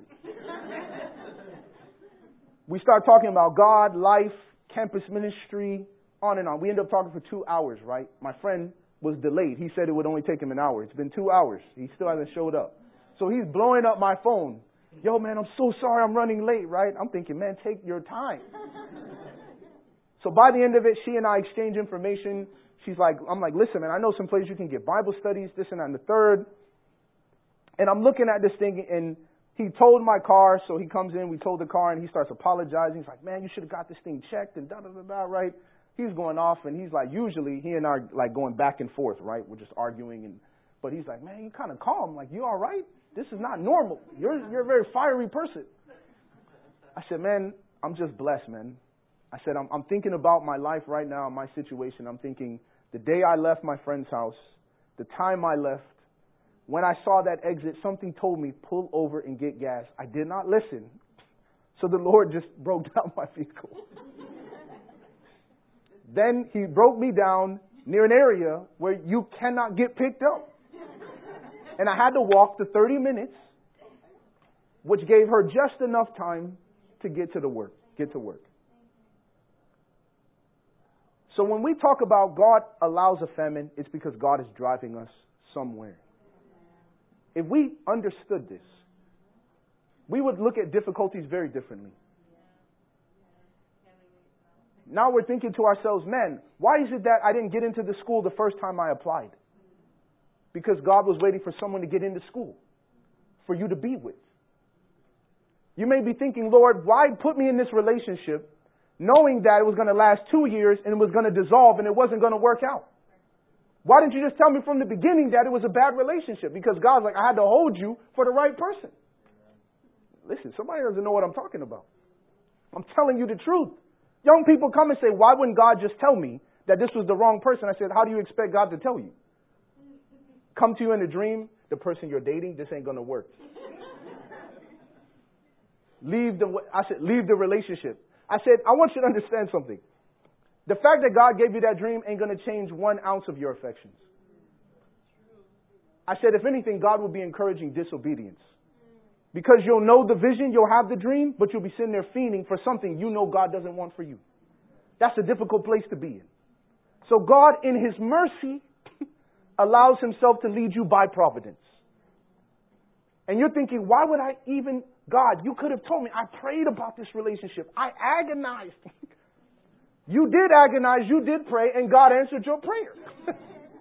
We start talking about God, life, campus ministry, on and on. We end up talking for two hours, right? My friend was delayed. He said it would only take him an hour. It's been two hours. He still hasn't showed up. So he's blowing up my phone. Yo, man, I'm so sorry I'm running late, right? I'm thinking, man, take your time. So by the end of it, she and I exchange information. She's like, I'm like, listen, man, I know some places you can get Bible studies, this and that and the third. And I'm looking at this thing, and he towed my car, so he comes in, we towed the car, and he starts apologizing. He's like, man, you should have got this thing checked, and da-da-da-da, right? He's going off, and he's like, usually, he and I are like going back and forth, right? We're just arguing, and but he's like, man, you kind of calm. Like, you all right? This is not normal. You're, you're a very fiery person. I said, man, I'm just blessed, man. I said, I'm, I'm thinking about my life right now, my situation. I'm thinking the day I left my friend's house, the time I left, when I saw that exit, something told me, pull over and get gas. I did not listen. So the Lord just broke down my vehicle. Then he broke me down near an area where you cannot get picked up. And I had to walk the thirty minutes, which gave her just enough time to get to the work, get to work. So when we talk about God allows a famine, it's because God is driving us somewhere. If we understood this, we would look at difficulties very differently. Now we're thinking to ourselves, man, why is it that I didn't get into the school the first time I applied? Because God was waiting for someone to get into school for you to be with. You may be thinking, Lord, why put me in this relationship knowing that it was going to last two years and it was going to dissolve and it wasn't going to work out? Why didn't you just tell me from the beginning that it was a bad relationship? Because God's like, I had to hold you for the right person. Listen, somebody doesn't know what I'm talking about. I'm telling you the truth. Young people come and say, why wouldn't God just tell me that this was the wrong person? I said, how do you expect God to tell you? Come to you in a dream, the person you're dating, this ain't going to work. Leave the, I said, leave the relationship. I said, I want you to understand something. The fact that God gave you that dream ain't going to change one ounce of your affections. I said, if anything, God will be encouraging disobedience. Because you'll know the vision, you'll have the dream, but you'll be sitting there fiending for something you know God doesn't want for you. That's a difficult place to be in. So God, in His mercy, allows Himself to lead you by providence. And you're thinking, why would I even, God, you could have told me, I prayed about this relationship. I agonized. You did agonize, you did pray, and God answered your prayer.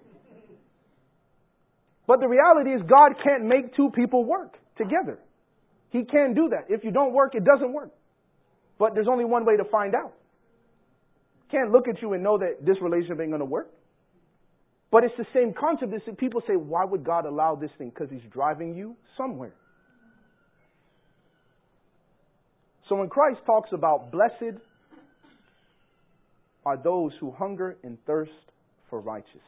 But the reality is God can't make two people work together. He can't do that. If you don't work, it doesn't work. But there's only one way to find out. Can't look at you and know that this relationship ain't going to work. But it's the same concept. It's that people say, why would God allow this thing? Because He's driving you somewhere. So when Christ talks about blessed are those who hunger and thirst for righteousness,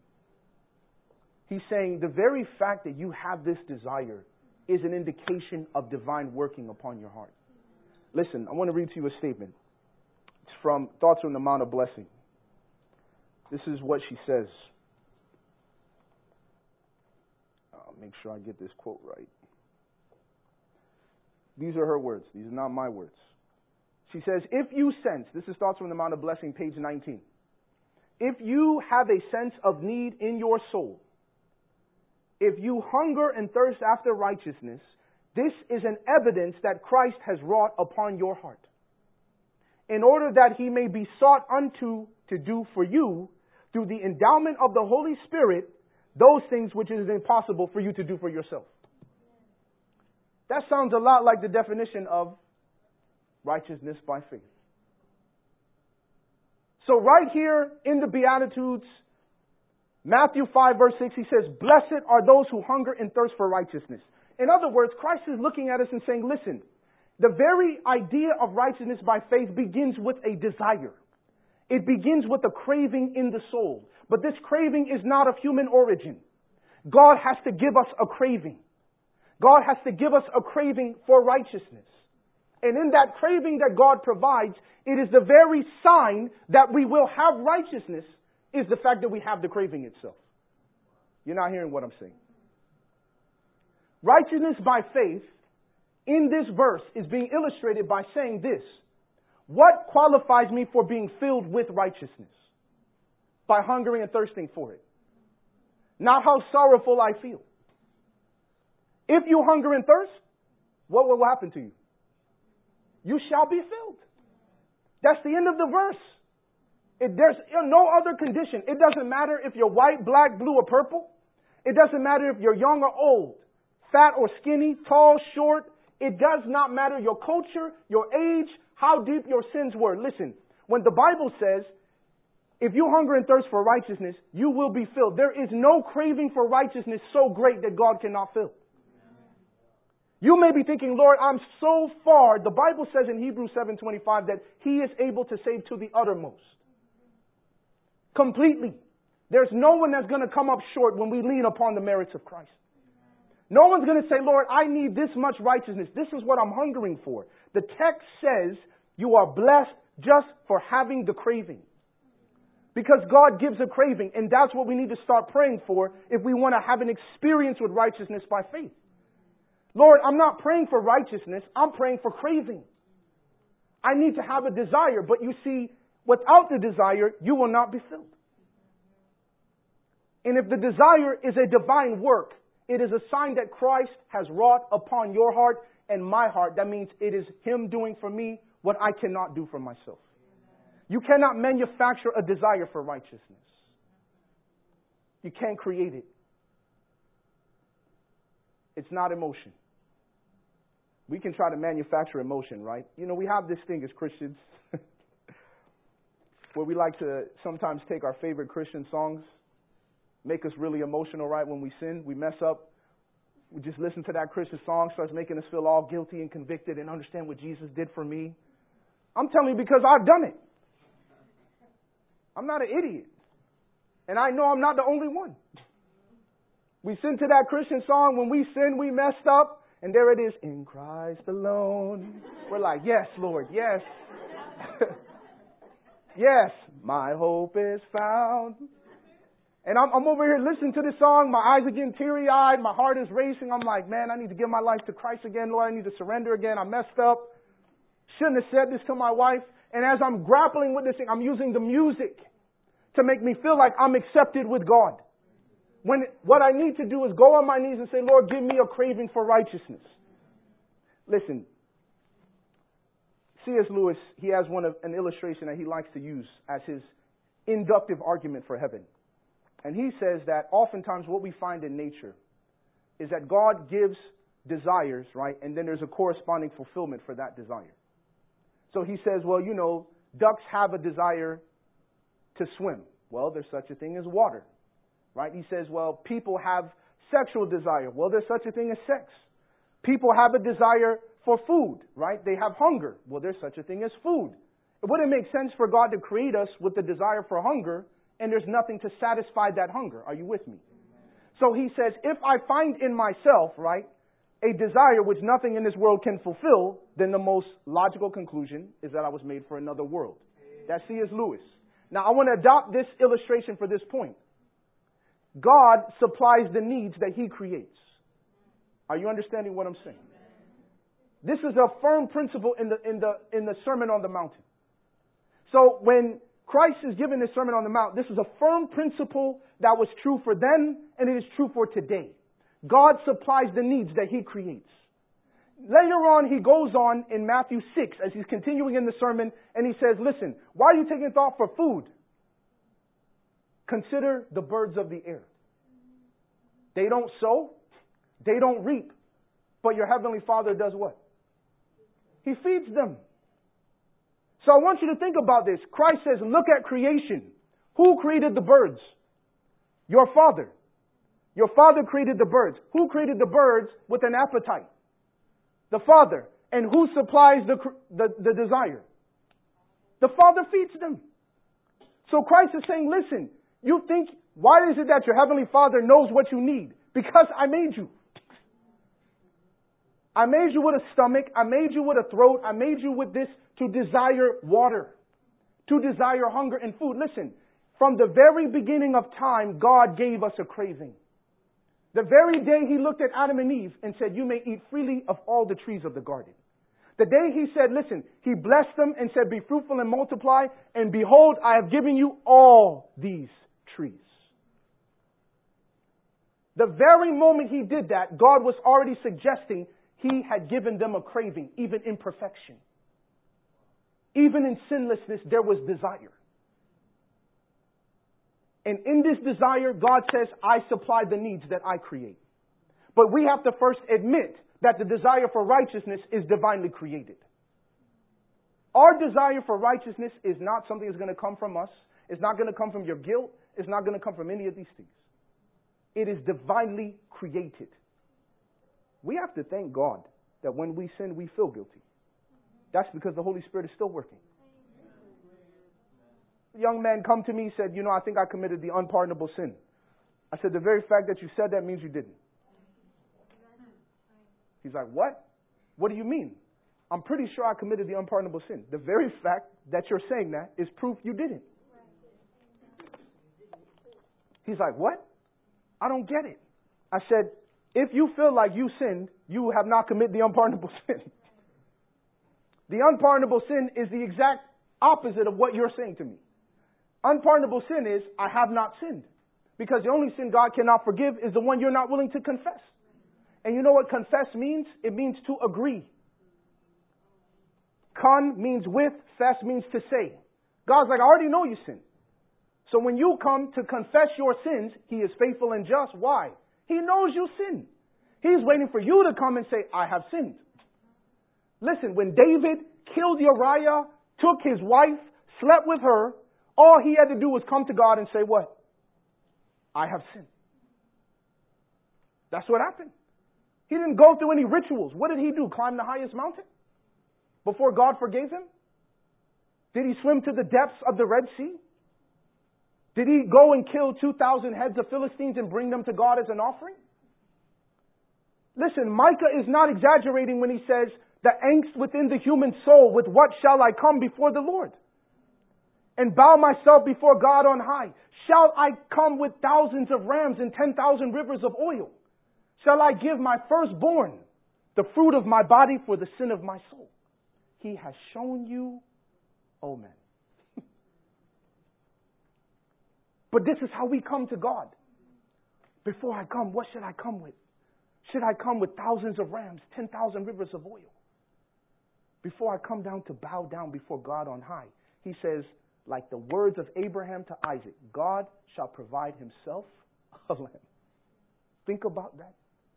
He's saying the very fact that you have this desire is an indication of divine working upon your heart. Listen, I want to read to you a statement. It's from Thoughts on the Mount of Blessing. This is what she says. I'll make sure I get this quote right. These are her words. These are not my words. She says, if you sense, this is Thoughts from the Mount of Blessing, page nineteen. If you have a sense of need in your soul, if you hunger and thirst after righteousness, this is an evidence that Christ has wrought upon your heart, in order that He may be sought unto to do for you, through the endowment of the Holy Spirit, those things which it is impossible for you to do for yourself. That sounds a lot like the definition of righteousness by faith. So right here in the Beatitudes, Matthew five verse six, He says, blessed are those who hunger and thirst for righteousness. In other words, Christ is looking at us and saying, listen, the very idea of righteousness by faith begins with a desire. It begins with a craving in the soul. But this craving is not of human origin. God has to give us a craving. God has to give us a craving for righteousness. And in that craving that God provides, it is the very sign that we will have righteousness is the fact that we have the craving itself. You're not hearing what I'm saying. Righteousness by faith in this verse is being illustrated by saying this. What qualifies me for being filled with righteousness? By hungering and thirsting for it. not how sorrowful I feel. If you hunger and thirst, what will happen to you? You shall be filled. That's the end of the verse. It, there's no other condition. It doesn't matter if you're white, black, blue, or purple. It doesn't matter if you're young or old, fat or skinny, tall, short. It does not matter your culture, your age, how deep your sins were. Listen, when the Bible says, if you hunger and thirst for righteousness, you will be filled. There is no craving for righteousness so great that God cannot fill. You may be thinking, Lord, I'm so far. The Bible says in Hebrews seven twenty-five that He is able to save to the uttermost. Completely. There's no one that's going to come up short when we lean upon the merits of Christ. No one's going to say, Lord, I need this much righteousness. This is what I'm hungering for. The text says you are blessed just for having the craving. Because God gives a craving, and that's what we need to start praying for if we want to have an experience with righteousness by faith. Lord, I'm not praying for righteousness. I'm praying for craving. I need to have a desire, but you see, without the desire, you will not be filled. And if the desire is a divine work, it is a sign that Christ has wrought upon your heart and my heart. That means it is Him doing for me what I cannot do for myself. You cannot manufacture a desire for righteousness. You can't create it. It's not emotion. We can try to manufacture emotion, right? You know, we have this thing as Christians where we like to sometimes take our favorite Christian songs, make us really emotional, right? When we sin, we mess up. We just listen to that Christian song, starts making us feel all guilty and convicted and understand what Jesus did for me. I'm telling you because I've done it. I'm not an idiot. And I know I'm not the only one. We sing to that Christian song. When we sin, we messed up. And there it is. In Christ alone. We're like, yes, Lord, yes. Yes, my hope is found. And I'm, I'm over here listening to this song. My eyes are getting teary-eyed. My heart is racing. I'm like, man, I need to give my life to Christ again. Lord, I need to surrender again. I messed up. Shouldn't have said this to my wife. And as I'm grappling with this thing, I'm using the music to make me feel like I'm accepted with God. When what I need to do is go on my knees and say, Lord, give me a craving for righteousness. Listen, C S Lewis, he has one of an illustration that he likes to use as his inductive argument for heaven. And he says that oftentimes what we find in nature is that God gives desires, right? And then there's a corresponding fulfillment for that desire. So he says, well, you know, ducks have a desire to swim. Well, there's such a thing as water, right? He says, well, people have sexual desire. Well, there's such a thing as sex. People have a desire for food, right? They have hunger. Well, there's such a thing as food. It wouldn't make sense for God to create us with the desire for hunger and there's nothing to satisfy that hunger. Are you with me? So he says, if I find in myself, right, a desire which nothing in this world can fulfill, then the most logical conclusion is that I was made for another world. That's C S Lewis. Now, I want to adopt this illustration for this point. God supplies the needs that He creates. Are you understanding what I'm saying? This is a firm principle in the, in the, in the Sermon on the Mountain. So when Christ is giving this Sermon on the Mount, this is a firm principle that was true for then and it is true for today. God supplies the needs that He creates. Later on, He goes on in Matthew six as He's continuing in the sermon and He says, listen, why are you taking thought for food? Consider the birds of the air. They don't sow, they don't reap, but your Heavenly Father does what? He feeds them. So I want you to think about this. Christ says, look at creation. Who created the birds? Your Father. Your Father created the birds. Who created the birds with an appetite? The Father. And who supplies the, the, the desire? The Father feeds them. So Christ is saying, listen, you think, why is it that your Heavenly Father knows what you need? Because I made you. I made you with a stomach. I made you with a throat. I made you with this to desire water, to desire hunger and food. Listen, from the very beginning of time, God gave us a craving. The very day He looked at Adam and Eve and said, you may eat freely of all the trees of the garden. The day He said, listen, He blessed them and said, be fruitful and multiply. And behold, I have given you all these trees. The very moment he did that, God was already suggesting he had given them a craving, even in perfection. Even in sinlessness, there was desire. And in this desire, God says, I supply the needs that I create. But we have to first admit that the desire for righteousness is divinely created. Our desire for righteousness is not something that's going to come from us. It's not going to come from your guilt. It's not going to come from any of these things. It is divinely created. We have to thank God that when we sin, we feel guilty. That's because the Holy Spirit is still working. A young man come to me, said, you know, I think I committed the unpardonable sin. I said, the very fact that you said that means you didn't. He's like, what? What do you mean? I'm pretty sure I committed the unpardonable sin. The very fact that you're saying that is proof you didn't. He's like, what? I don't get it. I said, if you feel like you sinned, you have not committed the unpardonable sin. The unpardonable sin is the exact opposite of what you're saying to me. Unpardonable sin is, I have not sinned. Because the only sin God cannot forgive is the one you're not willing to confess. And you know what confess means? It means to agree. Con means with, fess means to say. God's like, I already know you sinned. So when you come to confess your sins, He is faithful and just. Why? He knows you sinned. He's waiting for you to come and say, I have sinned. Listen, when David killed Uriah, took his wife, slept with her, all he had to do was come to God and say what? I have sinned. That's what happened. He didn't go through any rituals. What did he do? Climb the highest mountain? Before God forgave him? Did he swim to the depths of the Red Sea? Did he go and kill two thousand heads of Philistines and bring them to God as an offering? Listen, Micah is not exaggerating when he says, the angst within the human soul, with what shall I come before the Lord? And bow myself before God on high. Shall I come with thousands of rams and ten thousand rivers of oil? Shall I give my firstborn, the fruit of my body, for the sin of my soul? He has shown you, oh man. But this is how we come to God. Before I come, what should I come with? Should I come with thousands of rams, ten thousand rivers of oil? Before I come down to bow down before God on high, He says, like the words of Abraham to Isaac, God shall provide Himself a lamb. Think about that.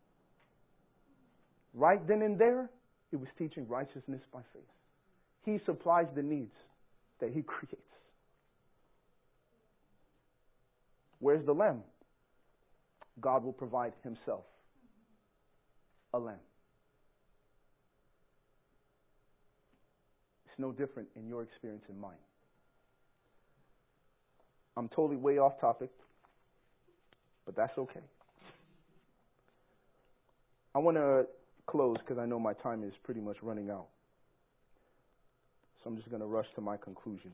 Right then and there, He was teaching righteousness by faith. He supplies the needs that He creates. Where's the lamb? God will provide Himself a lamb. It's no different in your experience and mine. I'm totally way off topic, but that's okay. I want to close because I know my time is pretty much running out. So I'm just going to rush to my conclusion.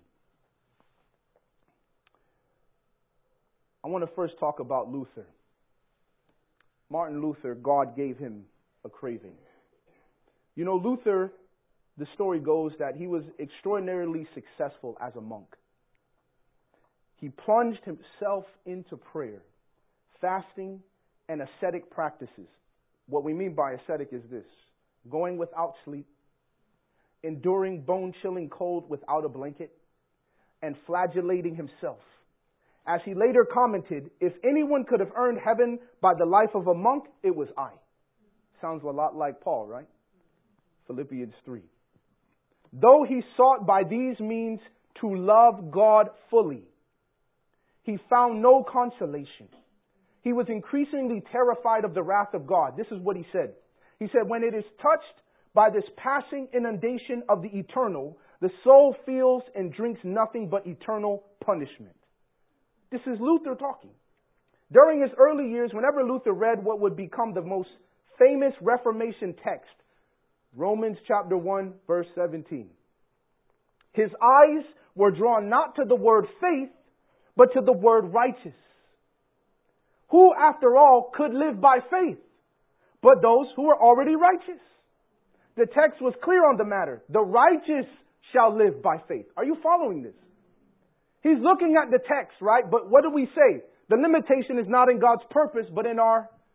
I want to first talk about Luther. Martin Luther, God gave him a craving. You know, Luther, the story goes that he was extraordinarily successful as a monk. He plunged himself into prayer, fasting, and ascetic practices. What we mean by ascetic is this: going without sleep, enduring bone-chilling cold without a blanket, and flagellating himself. As he later commented, if anyone could have earned heaven by the life of a monk, it was I. Sounds a lot like Paul, right? Philippians three. Though he sought by these means to love God fully, he found no consolation. He was increasingly terrified of the wrath of God. This is what he said. He said, when it is touched by this passing inundation of the eternal, the soul feels and drinks nothing but eternal punishment. This is Luther talking. During his early years, whenever Luther read what would become the most famous Reformation text, Romans chapter one, verse seventeen, his eyes were drawn not to the word faith, but to the word righteous. Who, after all, could live by faith but those who are already righteous? The text was clear on the matter. The righteous shall live by faith. Are you following this? He's looking at the text, right? But what do we say? The limitation is not in God's purpose, but in our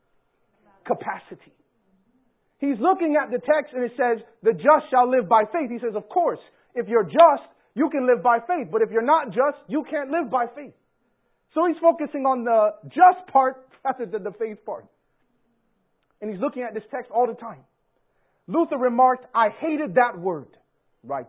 capacity. He's looking at the text and it says, the just shall live by faith. He says, of course, if you're just, you can live by faith. But if you're not just, you can't live by faith. So he's focusing on the just part rather than the faith part. And he's looking at this text all the time. Luther remarked, I hated that word, righteous.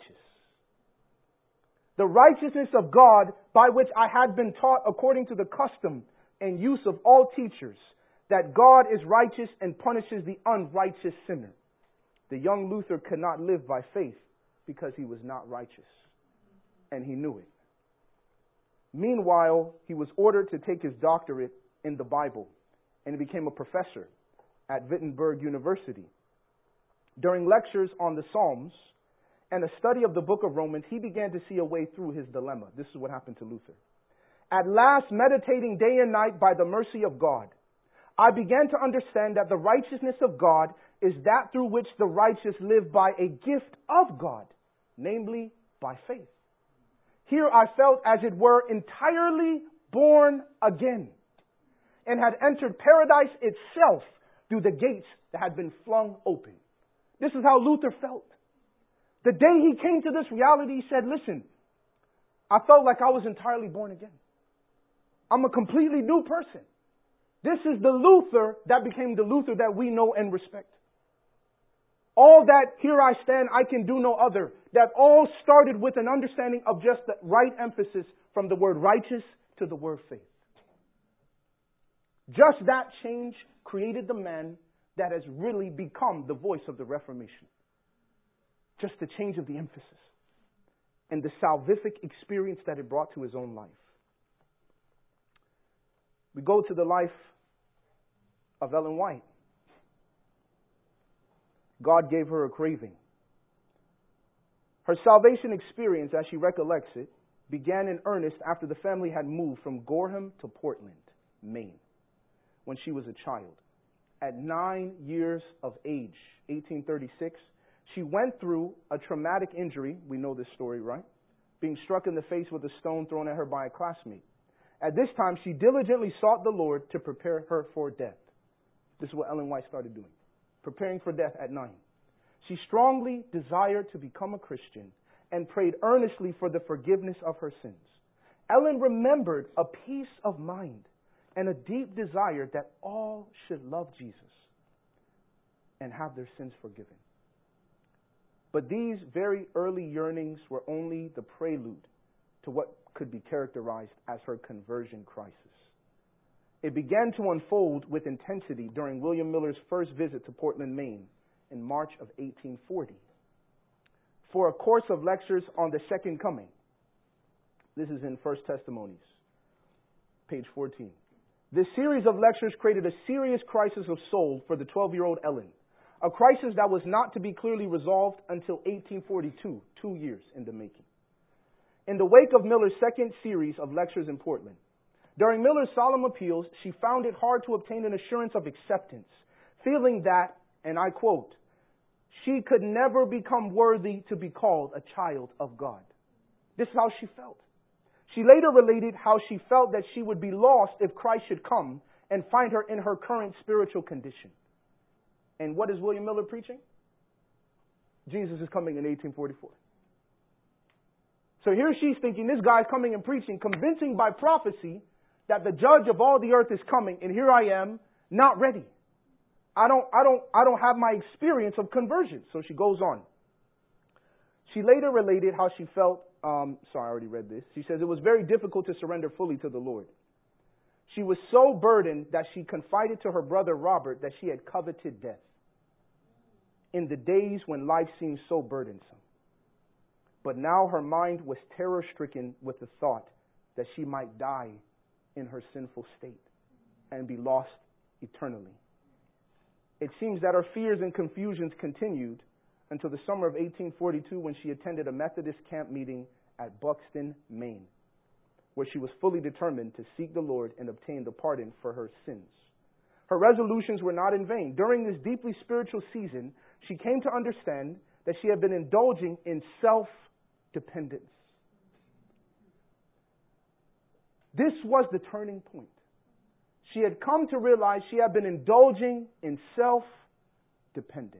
The righteousness of God by which I had been taught according to the custom and use of all teachers, that God is righteous and punishes the unrighteous sinner. The young Luther could not live by faith because he was not righteous. And he knew it. Meanwhile, he was ordered to take his doctorate in the Bible, and he became a professor at Wittenberg University. During lectures on the Psalms and a study of the book of Romans, he began to see a way through his dilemma. This is what happened to Luther. At last, meditating day and night by the mercy of God, I began to understand that the righteousness of God is that through which the righteous live by a gift of God, namely by faith. Here I felt, as it were, entirely born again, and had entered paradise itself through the gates that had been flung open. This is how Luther felt. The day he came to this reality, he said, listen, I felt like I was entirely born again. I'm a completely new person. This is the Luther that became the Luther that we know and respect. All that here I stand, I can do no other. That all started with an understanding of just the right emphasis from the word righteous to the word faith. Just that change created the man that has really become the voice of the Reformation. Just the change of the emphasis and the salvific experience that it brought to his own life. We go to the life of Ellen White. God gave her a craving. Her salvation experience, as she recollects it, began in earnest after the family had moved from Gorham to Portland, Maine, when she was a child. At nine years of age, eighteen thirty-six, she went through a traumatic injury. We know this story, right? Being struck in the face with a stone thrown at her by a classmate. At this time, she diligently sought the Lord to prepare her for death. This is what Ellen White started doing, preparing for death at nine. She strongly desired to become a Christian and prayed earnestly for the forgiveness of her sins. Ellen remembered a peace of mind and a deep desire that all should love Jesus and have their sins forgiven. But these very early yearnings were only the prelude to what could be characterized as her conversion crisis. It began to unfold with intensity during William Miller's first visit to Portland, Maine in March of eighteen forty for a course of lectures on the Second Coming. This is in First Testimonies, page fourteen. This series of lectures created a serious crisis of soul for the twelve-year-old Ellen, a crisis that was not to be clearly resolved until eighteen forty-two, two years in the making. In the wake of Miller's second series of lectures in Portland, during Miller's solemn appeals, she found it hard to obtain an assurance of acceptance, feeling that, and I quote, she could never become worthy to be called a child of God. This is how she felt. She later related how she felt that she would be lost if Christ should come and find her in her current spiritual condition. And what is William Miller preaching? Jesus is coming in eighteen forty-four. So here she's thinking, this guy's coming and preaching, convincing by prophecy that the judge of all the earth is coming, and here I am, not ready. I don't, I don't, I don't have my experience of conversion. So she goes on. She later related how she felt. Um, sorry, I already read this. She says it was very difficult to surrender fully to the Lord. She was so burdened that she confided to her brother Robert that she had coveted death in the days when life seemed so burdensome. But now her mind was terror-stricken with the thought that she might die in her sinful state and be lost eternally. It seems that her fears and confusions continued until the summer of eighteen forty-two, when she attended a Methodist camp meeting at Buxton, Maine, where she was fully determined to seek the Lord and obtain the pardon for her sins. Her resolutions were not in vain. During this deeply spiritual season, she came to understand that she had been indulging in self-dependence. This was the turning point. she had come to realize she had been indulging in self-dependence.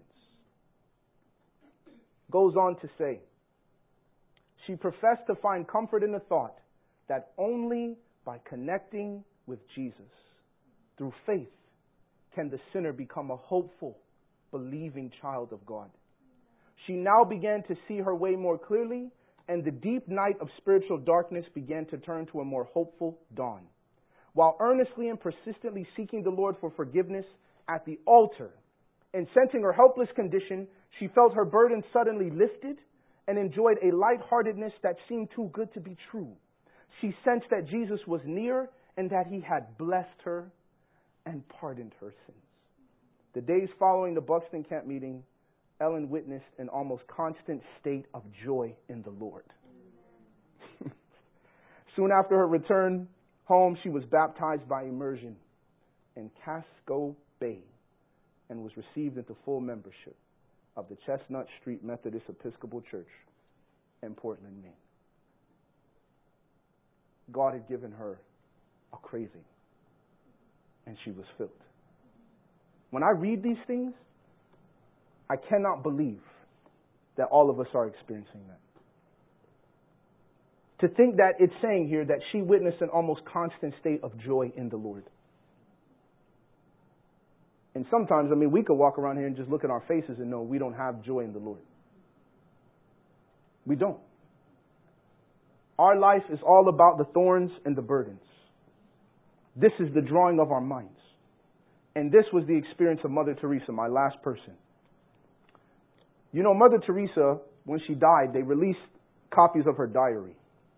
Goes on to say, she professed to find comfort in the thought that only by connecting with Jesus through faith can the sinner become a hopeful, believing child of God. She now began to see her way more clearly, and the deep night of spiritual darkness began to turn to a more hopeful dawn. While earnestly and persistently seeking the Lord for forgiveness at the altar and sensing her helpless condition, she felt her burden suddenly lifted and enjoyed a lightheartedness that seemed too good to be true. She sensed that Jesus was near and that he had blessed her and pardoned her sins. The days following the Buxton Camp meeting, Ellen witnessed an almost constant state of joy in the Lord. Soon after her return home, she was baptized by immersion in Casco Bay and was received into full membership of the Chestnut Street Methodist Episcopal Church in Portland, Maine. God had given her a craving, and she was filled. When I read these things, I cannot believe that all of us are experiencing that. To think that it's saying here that she witnessed an almost constant state of joy in the Lord. And sometimes, I mean, we could walk around here and just look at our faces and know we don't have joy in the Lord. We don't. Our life is all about the thorns and the burdens. This is the drawing of our minds. And this was the experience of Mother Teresa, my last person. You know, Mother Teresa, when she died, they released copies of her diary.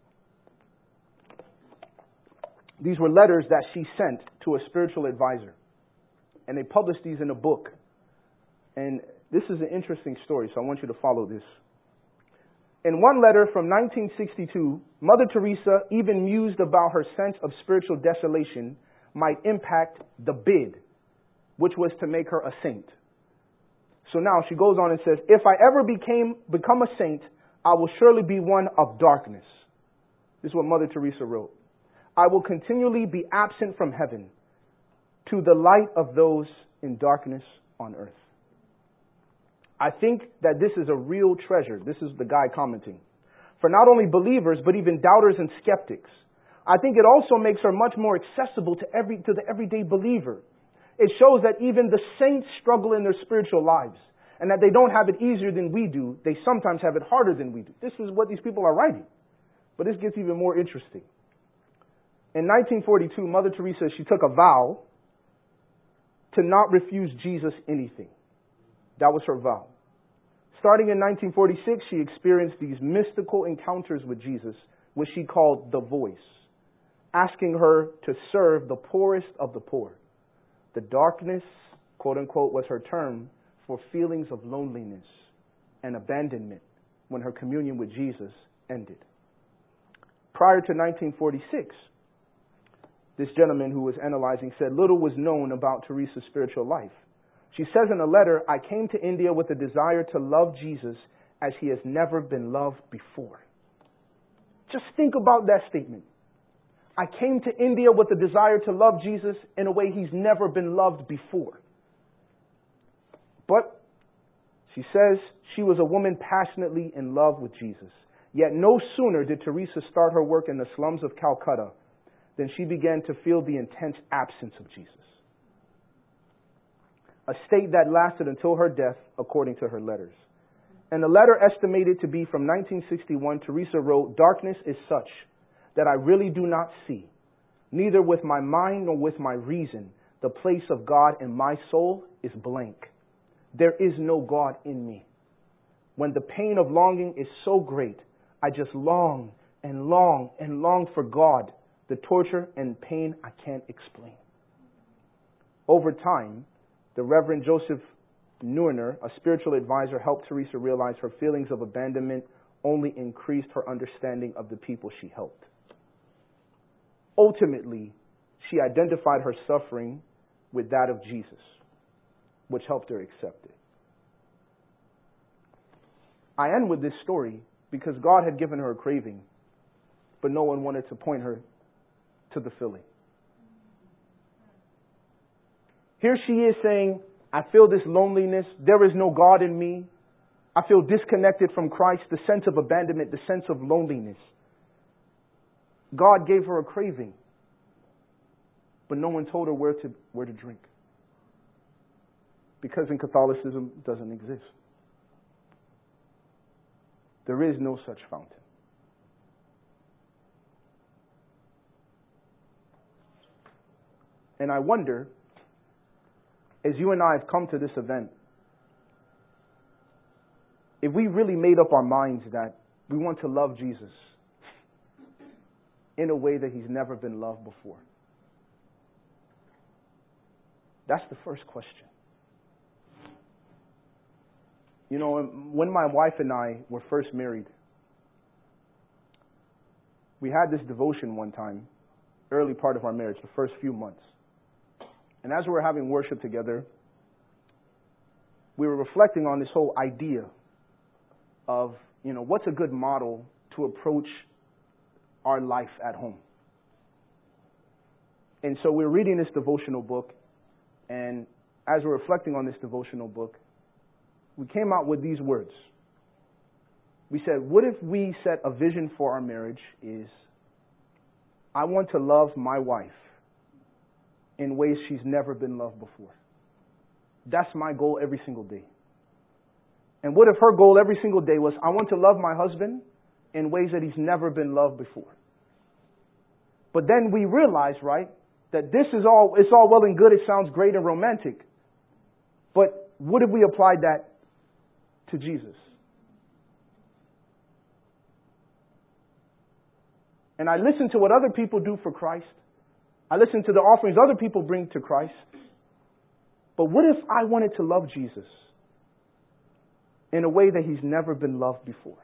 These were letters that she sent to a spiritual advisor. And they published these in a book. And this is an interesting story, so I want you to follow this. In one letter from nineteen sixty-two, Mother Teresa even mused about her sense of spiritual desolation might impact the bid, which was to make her a saint. So now she goes on and says, if I ever became become a saint, I will surely be one of darkness. This is what Mother Teresa wrote. I will continually be absent from heaven to the light of those in darkness on earth. I think that this is a real treasure. This is the guy commenting. For not only believers, but even doubters and skeptics. I think it also makes her much more accessible to every to the everyday believer. It shows that even the saints struggle in their spiritual lives, and that they don't have it easier than we do. They sometimes have it harder than we do. This is what these people are writing. But this gets even more interesting. In nineteen forty-two, Mother Teresa, she took a vow to not refuse Jesus anything. That was her vow. Starting in nineteen forty-six, she experienced these mystical encounters with Jesus, which she called the Voice, asking her to serve the poorest of the poor. The darkness, quote unquote, was her term for feelings of loneliness and abandonment when her communion with Jesus ended. Prior to nineteen forty-six, this gentleman who was analyzing said little was known about Teresa's spiritual life. She says in a letter, I came to India with a desire to love Jesus as he has never been loved before. Just think about that statement. I came to India with a desire to love Jesus in a way he's never been loved before. But she says she was a woman passionately in love with Jesus. Yet no sooner did Teresa start her work in the slums of Calcutta than she began to feel the intense absence of Jesus. A state that lasted until her death, according to her letters. In a letter estimated to be from nineteen sixty-one, Teresa wrote, darkness is such that I really do not see, neither with my mind nor with my reason, the place of God in my soul is blank. There is no God in me. When the pain of longing is so great, I just long and long and long for God, the torture and pain I can't explain. Over time, the Reverend Joseph Neuner, a spiritual advisor, helped Teresa realize her feelings of abandonment only increased her understanding of the people she helped. Ultimately, she identified her suffering with that of Jesus, which helped her accept it. I end with this story because God had given her a craving, but no one wanted to point her to the filling. Here she is saying, I feel this loneliness. There is no God in me. I feel disconnected from Christ, the sense of abandonment, the sense of loneliness. God gave her a craving, but no one told her where to, where to drink. Because in Catholicism, it doesn't exist. There is no such fountain. And I wonder, as you and I have come to this event, if we really made up our minds that we want to love Jesus in a way that He's never been loved before. That's the first question. You know, when my wife and I were first married, we had this devotion one time, early part of our marriage, the first few months. And as we were having worship together, we were reflecting on this whole idea of, you know, what's a good model to approach our life at home. And so we were reading this devotional book, and as we're reflecting on this devotional book, we came out with these words. We said, what if we set a vision for our marriage is, I want to love my wife in ways she's never been loved before. That's my goal every single day. And what if her goal every single day was, I want to love my husband in ways that he's never been loved before. But then we realized, right, that this is all, it's all well and good, it sounds great and romantic. But what if we applied that to Jesus? And I listen to what other people do for Christ. I listen to the offerings other people bring to Christ. But what if I wanted to love Jesus in a way that He's never been loved before?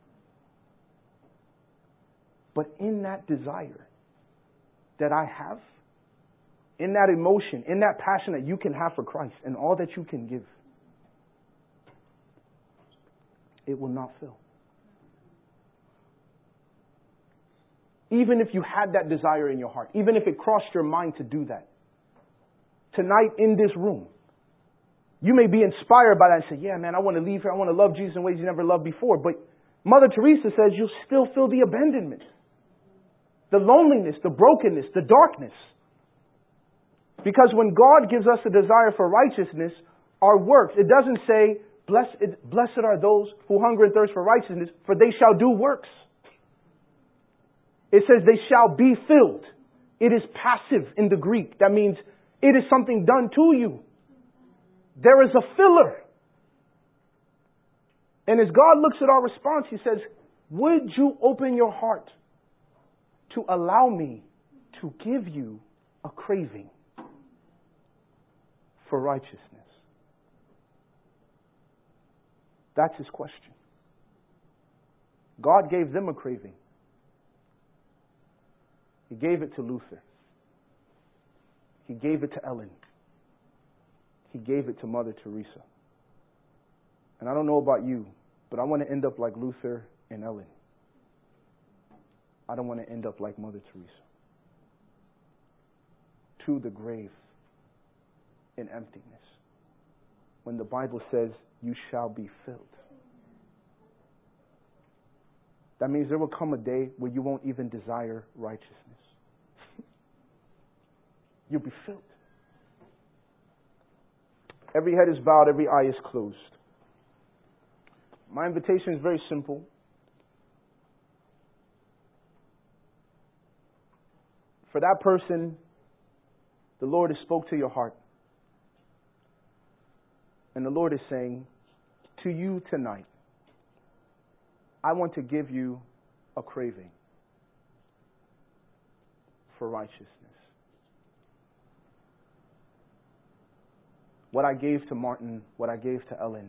But in that desire that I have, in that emotion, in that passion that you can have for Christ and all that you can give, it will not fill. Even if you had that desire in your heart, even if it crossed your mind to do that, tonight in this room, you may be inspired by that and say, yeah, man, I want to leave here. I want to love Jesus in ways you never loved before. But Mother Teresa says you'll still feel the abandonment, the loneliness, the brokenness, the darkness. Because when God gives us a desire for righteousness, our works, it doesn't say, blessed, blessed are those who hunger and thirst for righteousness, for they shall do works. It says they shall be filled. It is passive in the Greek. That means it is something done to you. There is a filler. And as God looks at our response, He says, would you open your heart to allow me to give you a craving for righteousness? That's His question. God gave them a craving. He gave it to Luther. He gave it to Ellen. He gave it to Mother Teresa. And I don't know about you, but I want to end up like Luther and Ellen. I don't want to end up like Mother Teresa. To the grave in emptiness. When the Bible says, you shall be filled. That means there will come a day where you won't even desire righteousness. You'll be filled. Every head is bowed, every eye is closed. My invitation is very simple. For that person, the Lord has spoke to your heart. And the Lord is saying to you tonight, I want to give you a craving for righteousness. What I gave to Martin, what I gave to Ellen.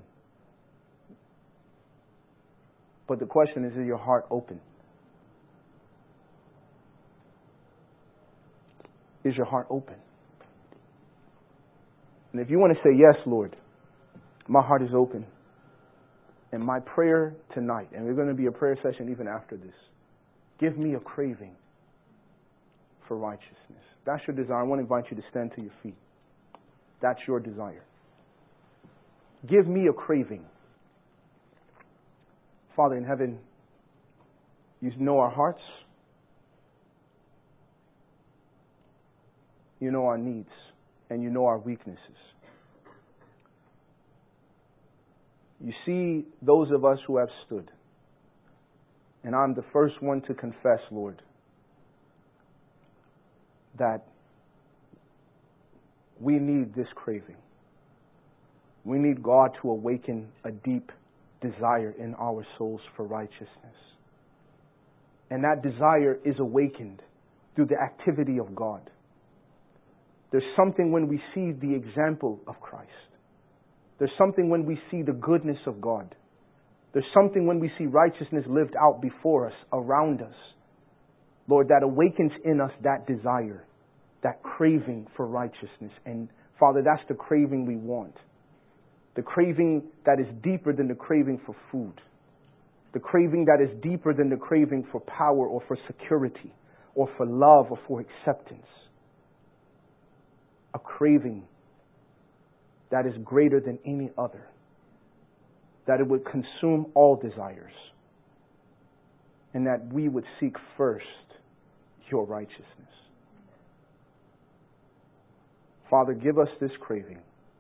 But the question is, is your heart open? Is your heart open? And if you want to say, yes, Lord, my heart is open. And my prayer tonight, and we're going to be a prayer session even after this, give me a craving for righteousness. That's your desire. I want to invite you to stand to your feet. that's your desire. Give me a craving. Father in heaven, you know our hearts. You know our needs. And you know our weaknesses. You see those of us who have stood. And I'm the first one to confess, Lord, that we need this craving. We need God to awaken a deep desire in our souls for righteousness. And that desire is awakened through the activity of God. There's something when we see the example of Christ. There's something when we see the goodness of God. There's something when we see righteousness lived out before us, around us. Lord, that awakens in us that desire, that craving for righteousness. And Father, that's the craving we want. The craving that is deeper than the craving for food. The craving that is deeper than the craving for power or for security or for love or for acceptance. A craving that is greater than any other. That it would consume all desires. And that we would seek first your righteousness. Father, give us this craving.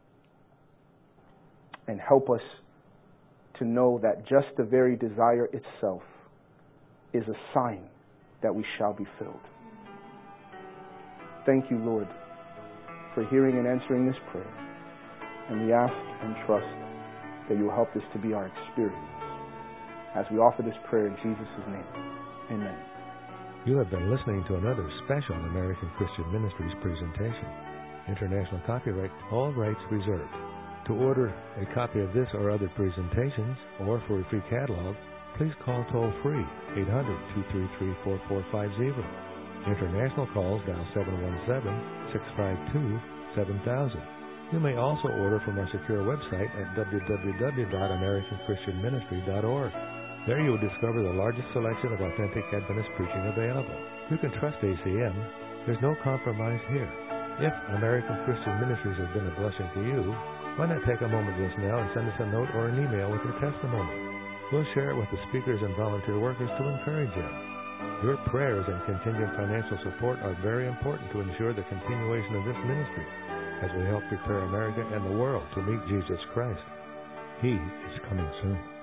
And help us to know that just the very desire itself is a sign that we shall be filled. Thank you, Lord, for hearing and answering this prayer. And we ask and trust that you will help this to be our experience as we offer this prayer in Jesus' name. Amen. You have been listening to another special American Christian Ministries presentation. International copyright, all rights reserved. To order a copy of this or other presentations, or for a free catalog, please call toll-free eight hundred, two three three, four four five zero. International calls dial seven one seven, six five two, seven thousand. You may also order from our secure website at w w w dot american christian ministry dot org. There you will discover the largest selection of authentic Adventist preaching available. You can trust A C M. There's no compromise here. If American Christian Ministries has been a blessing to you, why not take a moment just now and send us a note or an email with your testimony? We'll share it with the speakers and volunteer workers to encourage you. Your prayers and contingent financial support are very important to ensure the continuation of this ministry as we help prepare America and the world to meet Jesus Christ. He is coming soon.